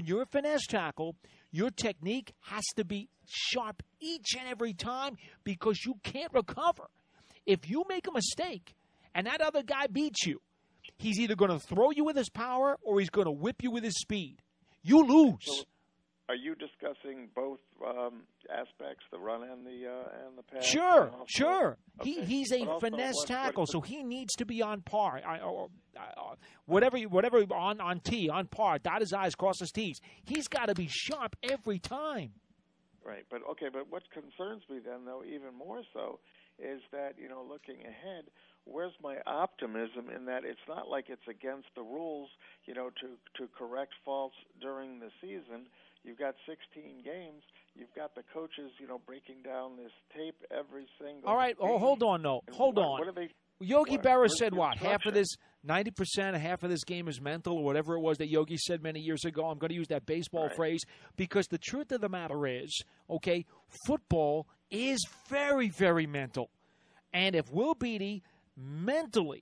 your technique has to be sharp each and every time because you can't recover. If you make a mistake and that other guy beats you, he's either going to throw you with his power or he's going to whip you with his speed. You lose. So are you discussing both aspects, the run and the pass? Sure. Okay. He's a finesse tackle, so he needs to be on par. Whatever on par, dot his I's, cross his T's. He's got to be sharp every time. Right, but what concerns me then, though, even more so, is that, looking ahead, where's my optimism in that it's not like it's against the rules, to correct faults during the season. You've got 16 games. You've got the coaches, breaking down this tape every single All right, game. Hold on. What are they? Yogi Berra said what? Half of this, 90%, half of this game is mental or whatever it was that Yogi said many years ago. I'm going to use that baseball phrase because the truth of the matter is, football is very, very mental. And if Will Beatty mentally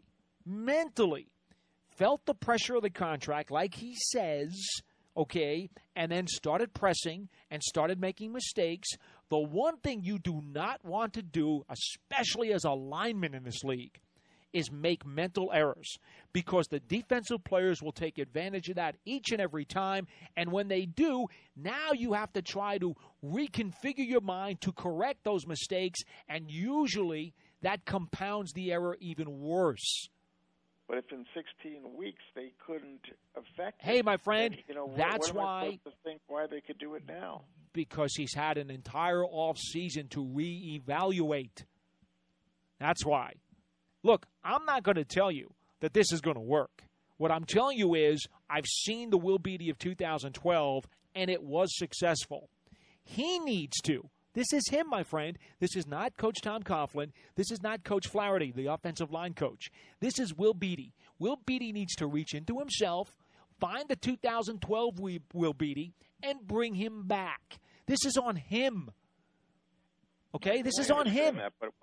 felt the pressure of the contract like he says, and then started pressing and started making mistakes, the one thing you do not want to do, especially as a lineman in this league, is make mental errors because the defensive players will take advantage of that each and every time. And when they do, now you have to try to reconfigure your mind to correct those mistakes, and usually that compounds the error even worse. But if in 16 weeks they couldn't affect it, hey, my friend, then, that's what am I why. supposed to think why they could do it now? Because he's had an entire off season to reevaluate. That's why. Look, I'm not going to tell you that this is going to work. What I'm telling you is I've seen the Will Beatty of 2012, and it was successful. He needs to. This is him, my friend. This is not Coach Tom Coughlin. This is not Coach Flaherty, the offensive line coach. This is Will Beatty. Will Beatty needs to reach into himself, find the 2012 Will Beatty, and bring him back. This is on him. Okay? This is on him. That, but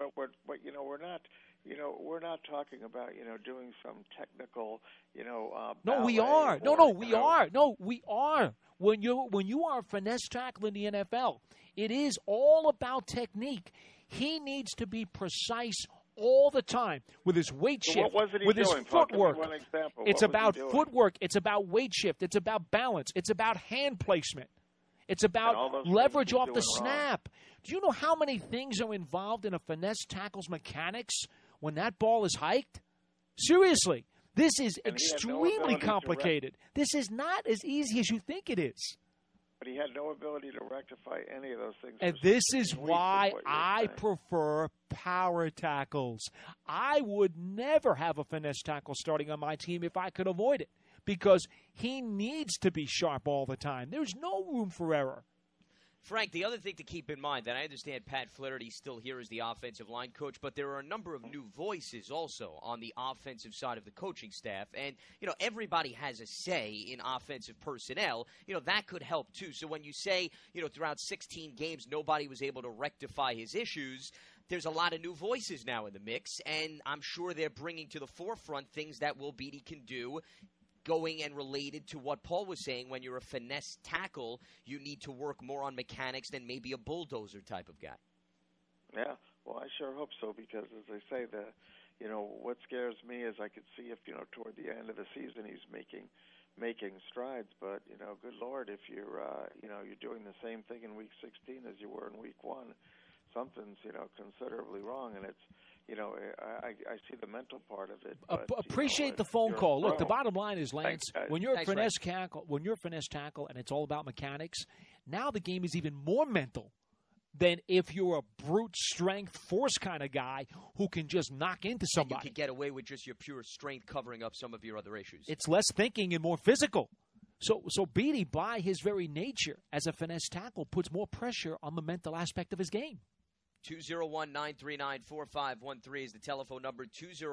we're not talking about, doing some technical, No, we are. We are. No, we are. When you are a finesse tackle in the NFL, it is all about technique. He needs to be precise all the time with his weight shift, with his footwork. It's about footwork. It's about weight shift. It's about balance. It's about hand placement. It's about leverage off the snap. Do you know how many things are involved in a finesse tackle's mechanics when that ball is hiked? Seriously, this is extremely complicated. This is not as easy as you think it is. But he had no ability to rectify any of those things. And this is why I prefer power tackles. I would never have a finesse tackle starting on my team if I could avoid it, because he needs to be sharp all the time. There's no room for error. Frank, the other thing to keep in mind, that I understand Pat Flaherty still here as the offensive line coach, but there are a number of new voices also on the offensive side of the coaching staff. And, everybody has a say in offensive personnel. That could help too. So when you say, throughout 16 games, nobody was able to rectify his issues, there's a lot of new voices now in the mix. And I'm sure they're bringing to the forefront things that Will Beatty can do, going and related to what Paul was saying. When you're a finesse tackle, you need to work more on mechanics than maybe a bulldozer type of guy. Yeah, well, I sure hope so, because as I say, what scares me is I could see if, toward the end of the season he's making strides, but, good Lord, if you're doing the same thing in week 16 as you were in week 1, something's, considerably wrong, and it's, I see the mental part of it. But, appreciate the phone call. Look, the bottom line is, Lance, when you're a finesse tackle, and it's all about mechanics, now the game is even more mental than if you're a brute strength force kind of guy who can just knock into somebody. And you can get away with just your pure strength covering up some of your other issues. It's less thinking and more physical. So Beatty, by his very nature as a finesse tackle, puts more pressure on the mental aspect of his game. 201-939-4513 is the telephone number,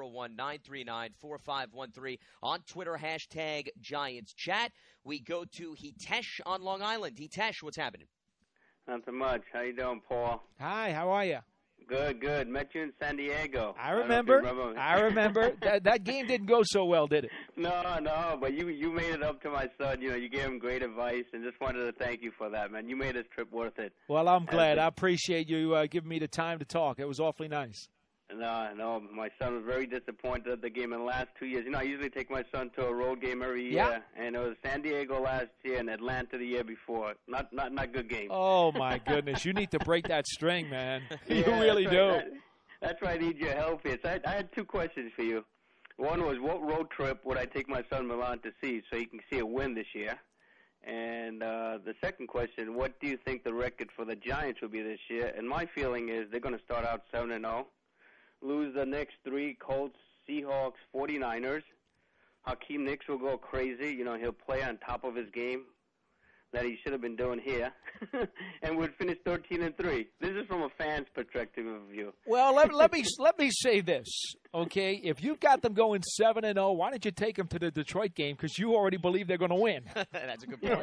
201-939-4513. On Twitter, #Giants Chat. We go to Hitesh on Long Island. Hitesh, what's happening? Nothing much. How you doing, Paul? Hi, how are you? Good. Met you in San Diego. I remember. That game didn't go so well, did it? No, but you made it up to my son. You gave him great advice, and just wanted to thank you for that, man. You made this trip worth it. Well, I'm glad. I appreciate you giving me the time to talk. It was awfully nice. No, my son was very disappointed at the game in the last 2 years. I usually take my son to a road game every year, and it was San Diego last year and Atlanta the year before. Not good game. Oh my goodness, you need to break that string, man. You really do. That's why I need your help here. So I had 2 questions for you. One was, what road trip would I take my son Milan to see so he can see a win this year? And the second question, what do you think the record for the Giants will be this year? And my feeling is they're going to start out 7-0. Lose the next 3, Colts, Seahawks, 49ers. Hakeem Nicks will go crazy. He'll play on top of his game that he should have been doing here. And would finish 13-3. This is from a fan's perspective of view. Well, let me say this, okay? If you've got them going 7-0, why don't you take them to the Detroit game? Because you already believe they're going to win. That's a good point.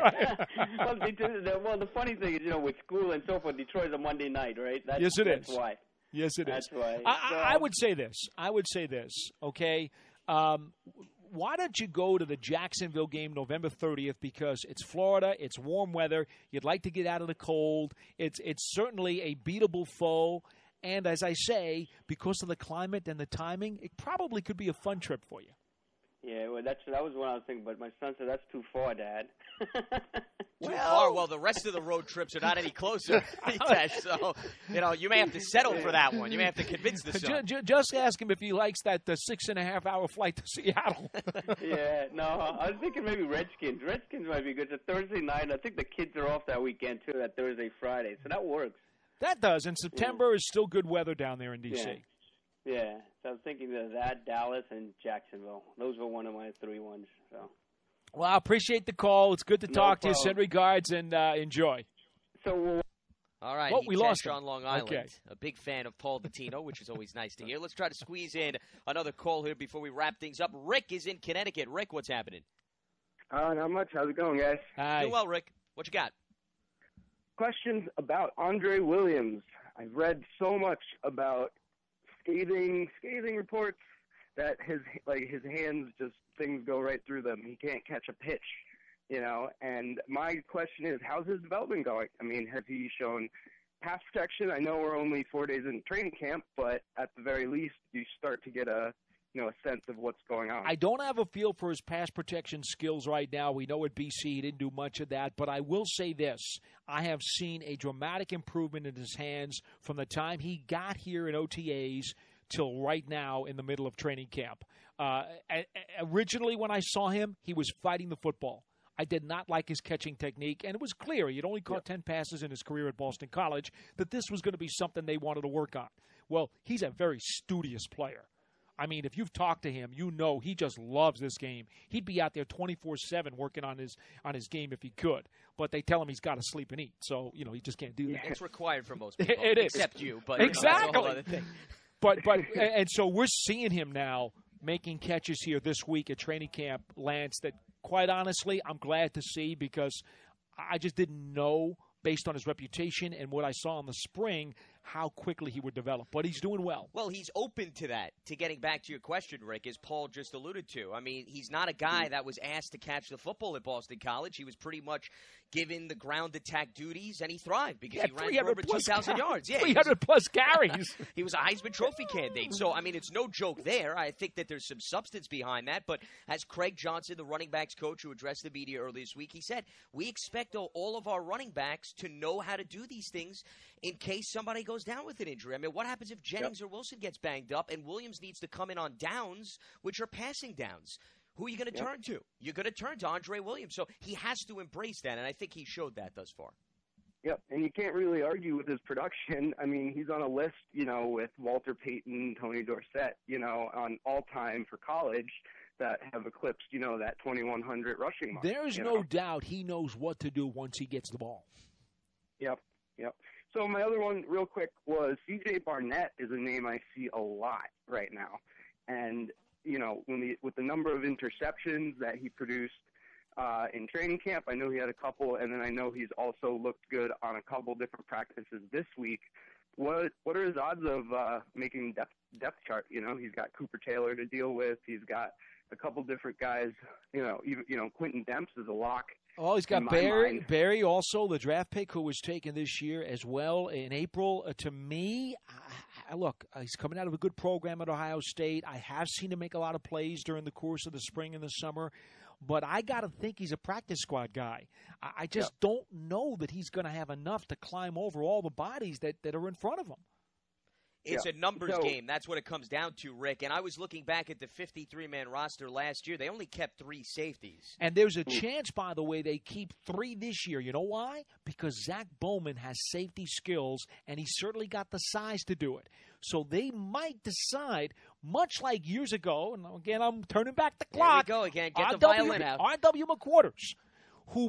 Well, the funny thing is, with school and so forth, Detroit's a Monday night, right? Yes, it is. That's why. Yes, it is. That's why. I would say this. Okay? Why don't you go to the Jacksonville game November 30th, because it's Florida, it's warm weather, you'd like to get out of the cold, it's certainly a beatable foe, and as I say, because of the climate and the timing, it probably could be a fun trip for you. Yeah, well, that was what I was thinking, but my son said, that's too far, Dad. Too far? Well, the rest of the road trips are not any closer, so, you may have to settle for that one. You may have to convince the son. Just ask him if he likes that 6.5-hour flight to Seattle. Yeah, no, I was thinking maybe Redskins. Redskins might be good. It's a Thursday night. I think the kids are off that weekend, too, that Thursday, Friday, so that works. That does, and September is still good weather down there in D.C. Yeah, so I was thinking of that, Dallas, and Jacksonville. Those were one of my 3 ones. So. Well, I appreciate the call. It's good to talk to you. Send regards and enjoy. So, all right, we lost on Long Island. Okay. A big fan of Paul Dottino, which is always nice to hear. Let's try to squeeze in another call here before we wrap things up. Rick is in Connecticut. Rick, what's happening? Not much. How's it going, guys? Hi. Doing well, Rick. What you got? Questions about Andre Williams. I've read so much about scathing reports that his hands, just things go right through them. He can't catch a pitch, and my question is, how's his development going? I mean, has he shown pass protection? I know we're only 4 days in training camp, but at the very least, you start to get a sense of what's going on. I don't have a feel for his pass protection skills right now. We know at BC he didn't do much of that, but I will say this. I have seen a dramatic improvement in his hands from the time he got here in OTAs till right now in the middle of training camp. Originally when I saw him, he was fighting the football. I did not like his catching technique, and it was clear, he had only caught 10 passes in his career at Boston College, that this was going to be something they wanted to work on. Well, he's a very studious player. I mean, if you've talked to him, he just loves this game. He'd be out there 24/7 working on his game if he could. But they tell him he's got to sleep and eat, so he just can't do that. It's required for most people, it is. Except you, but exactly. that's a whole other thing. But and so we're seeing him now making catches here this week at training camp, Lance, that quite honestly I'm glad to see, because I just didn't know, based on his reputation and what I saw in the spring, how quickly he would develop. But he's doing well. Well, he's open to that, to getting back to your question, Rick, as Paul just alluded to. I mean, he's not a guy that was asked to catch the football at Boston College. He was pretty much given the ground attack duties, and he thrived because he ran for over 2,000 yards. Yeah, 300-plus carries. He was a Heisman Trophy candidate. So, I mean, it's no joke there. I think that there's some substance behind that. But as Craig Johnson, the running backs coach who addressed the media earlier this week, he said, we expect all of our running backs to know how to do these things in case somebody goes down with an injury. I mean, what happens if Jennings or Wilson gets banged up and Williams needs to come in on downs, which are passing downs? Who are you going to turn to? You're going to turn to Andre Williams. So he has to embrace that, and I think he showed that thus far. Yep, and you can't really argue with his production. I mean, he's on a list, with Walter Payton, Tony Dorsett, on all-time for college that have eclipsed, that 2,100 rushing mark. There's no doubt he knows what to do once he gets the ball. Yep. So my other one, real quick, was C.J. Barnett is a name I see a lot right now. And with the number of interceptions that he produced in training camp, I know he had a couple, and then I know he's also looked good on a couple different practices this week. What are his odds of making depth chart? He's got Cooper Taylor to deal with. He's got a couple different guys. Quentin Demps is a lock. Oh, he's got Barry also, the draft pick who was taken this year as well in April. To me, look, he's coming out of a good program at Ohio State. I have seen him make a lot of plays during the course of the spring and the summer, but I got to think he's a practice squad guy. I just don't know that he's going to have enough to climb over all the bodies that are in front of him. It's a numbers game. That's what it comes down to, Rick. And I was looking back at the 53-man roster last year. They only kept 3 safeties. And there's a chance, by the way, they keep 3 this year. You know why? Because Zach Bowman has safety skills, and he's certainly got the size to do it. So they might decide, much like years ago, and again, I'm turning back the clock. There we go again. Get the violin out. R.W. McQuarters, who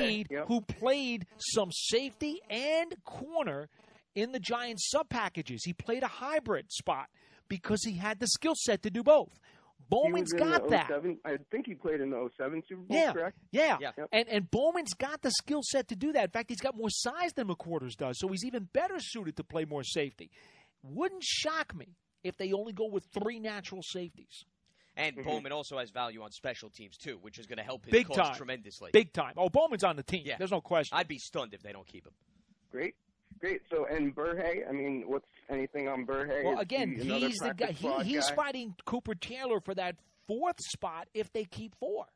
played some safety and corner in the Giants sub-packages. He played a hybrid spot because he had the skill set to do both. Bowman's got that. I think he played in the 07 Super Bowl, correct? Yeah. And Bowman's got the skill set to do that. In fact, he's got more size than McQuarters does, so he's even better suited to play more safety. Wouldn't shock me if they only go with 3 natural safeties. And Bowman also has value on special teams, too, which is going to help his cause tremendously. Big time. Oh, Bowman's on the team. Yeah. There's no question. I'd be stunned if they don't keep him. Great. So, and Burhay, I mean, what's anything on Burhay? Well, again, he's the guy. He's fighting Cooper Taylor for that 4th spot if they keep 4.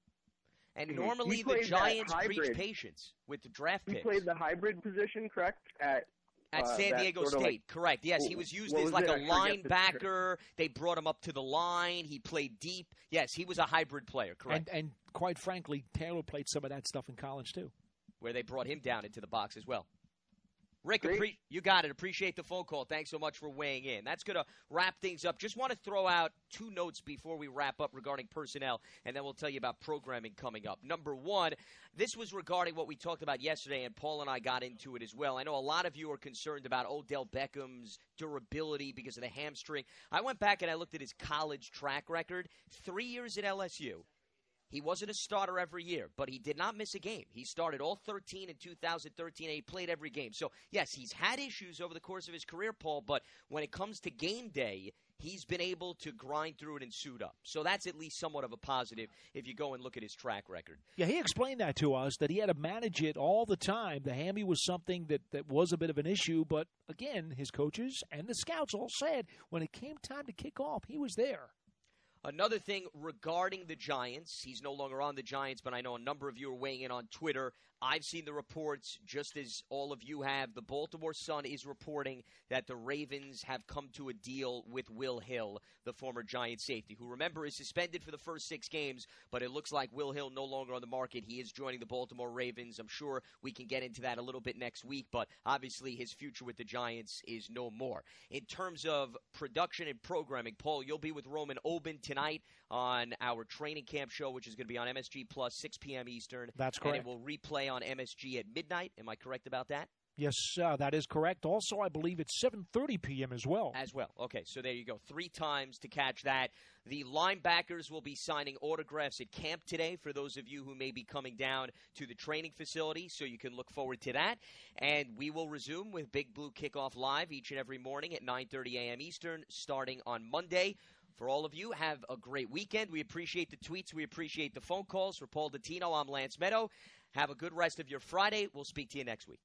And normally the Giants preach patience with the draft picks. He played the hybrid position, correct? At San Diego State, correct. Yes, he was used as like a linebacker. They brought him up to the line. He played deep. Yes, he was a hybrid player, correct. And quite frankly, Taylor played some of that stuff in college, too. Where they brought him down into the box as well. Rick, you got it. Appreciate the phone call. Thanks so much for weighing in. That's going to wrap things up. Just want to throw out 2 notes before we wrap up regarding personnel, and then we'll tell you about programming coming up. Number 1, this was regarding what we talked about yesterday, and Paul and I got into it as well. I know a lot of you are concerned about Odell Beckham's durability because of the hamstring. I went back and I looked at his college track record. 3 years at LSU. He wasn't a starter every year, but he did not miss a game. He started all 13 in 2013, and he played every game. So, yes, he's had issues over the course of his career, Paul, but when it comes to game day, he's been able to grind through it and suit up. So that's at least somewhat of a positive if you go and look at his track record. Yeah, he explained that to us, that he had to manage it all the time. The hammy was something that was a bit of an issue, but, again, his coaches and the scouts all said when it came time to kick off, he was there. Another thing regarding the Giants, he's no longer on the Giants, but I know a number of you are weighing in on Twitter. I've seen the reports, just as all of you have. The Baltimore Sun is reporting that the Ravens have come to a deal with Will Hill, the former Giant safety, who, remember, is suspended for the first 6 games, but it looks like Will Hill no longer on the market. He is joining the Baltimore Ravens. I'm sure we can get into that a little bit next week, but obviously his future with the Giants is no more. In terms of production and programming, Paul, you'll be with Roman Oben tonight on our training camp show, which is going to be on MSG Plus, 6 p.m. Eastern. That's correct. And it will replay on MSG at midnight. Am I correct about that? Yes, that is correct. Also, I believe it's 7:30 p.m. as well. As well. Okay, so there you go. 3 times to catch that. The linebackers will be signing autographs at camp today for those of you who may be coming down to the training facility, so you can look forward to that. And we will resume with Big Blue Kickoff Live each and every morning at 9:30 a.m. Eastern starting on Monday. For all of you, have a great weekend. We appreciate the tweets. We appreciate the phone calls. For Paul Dottino, I'm Lance Meadow. Have a good rest of your Friday. We'll speak to you next week.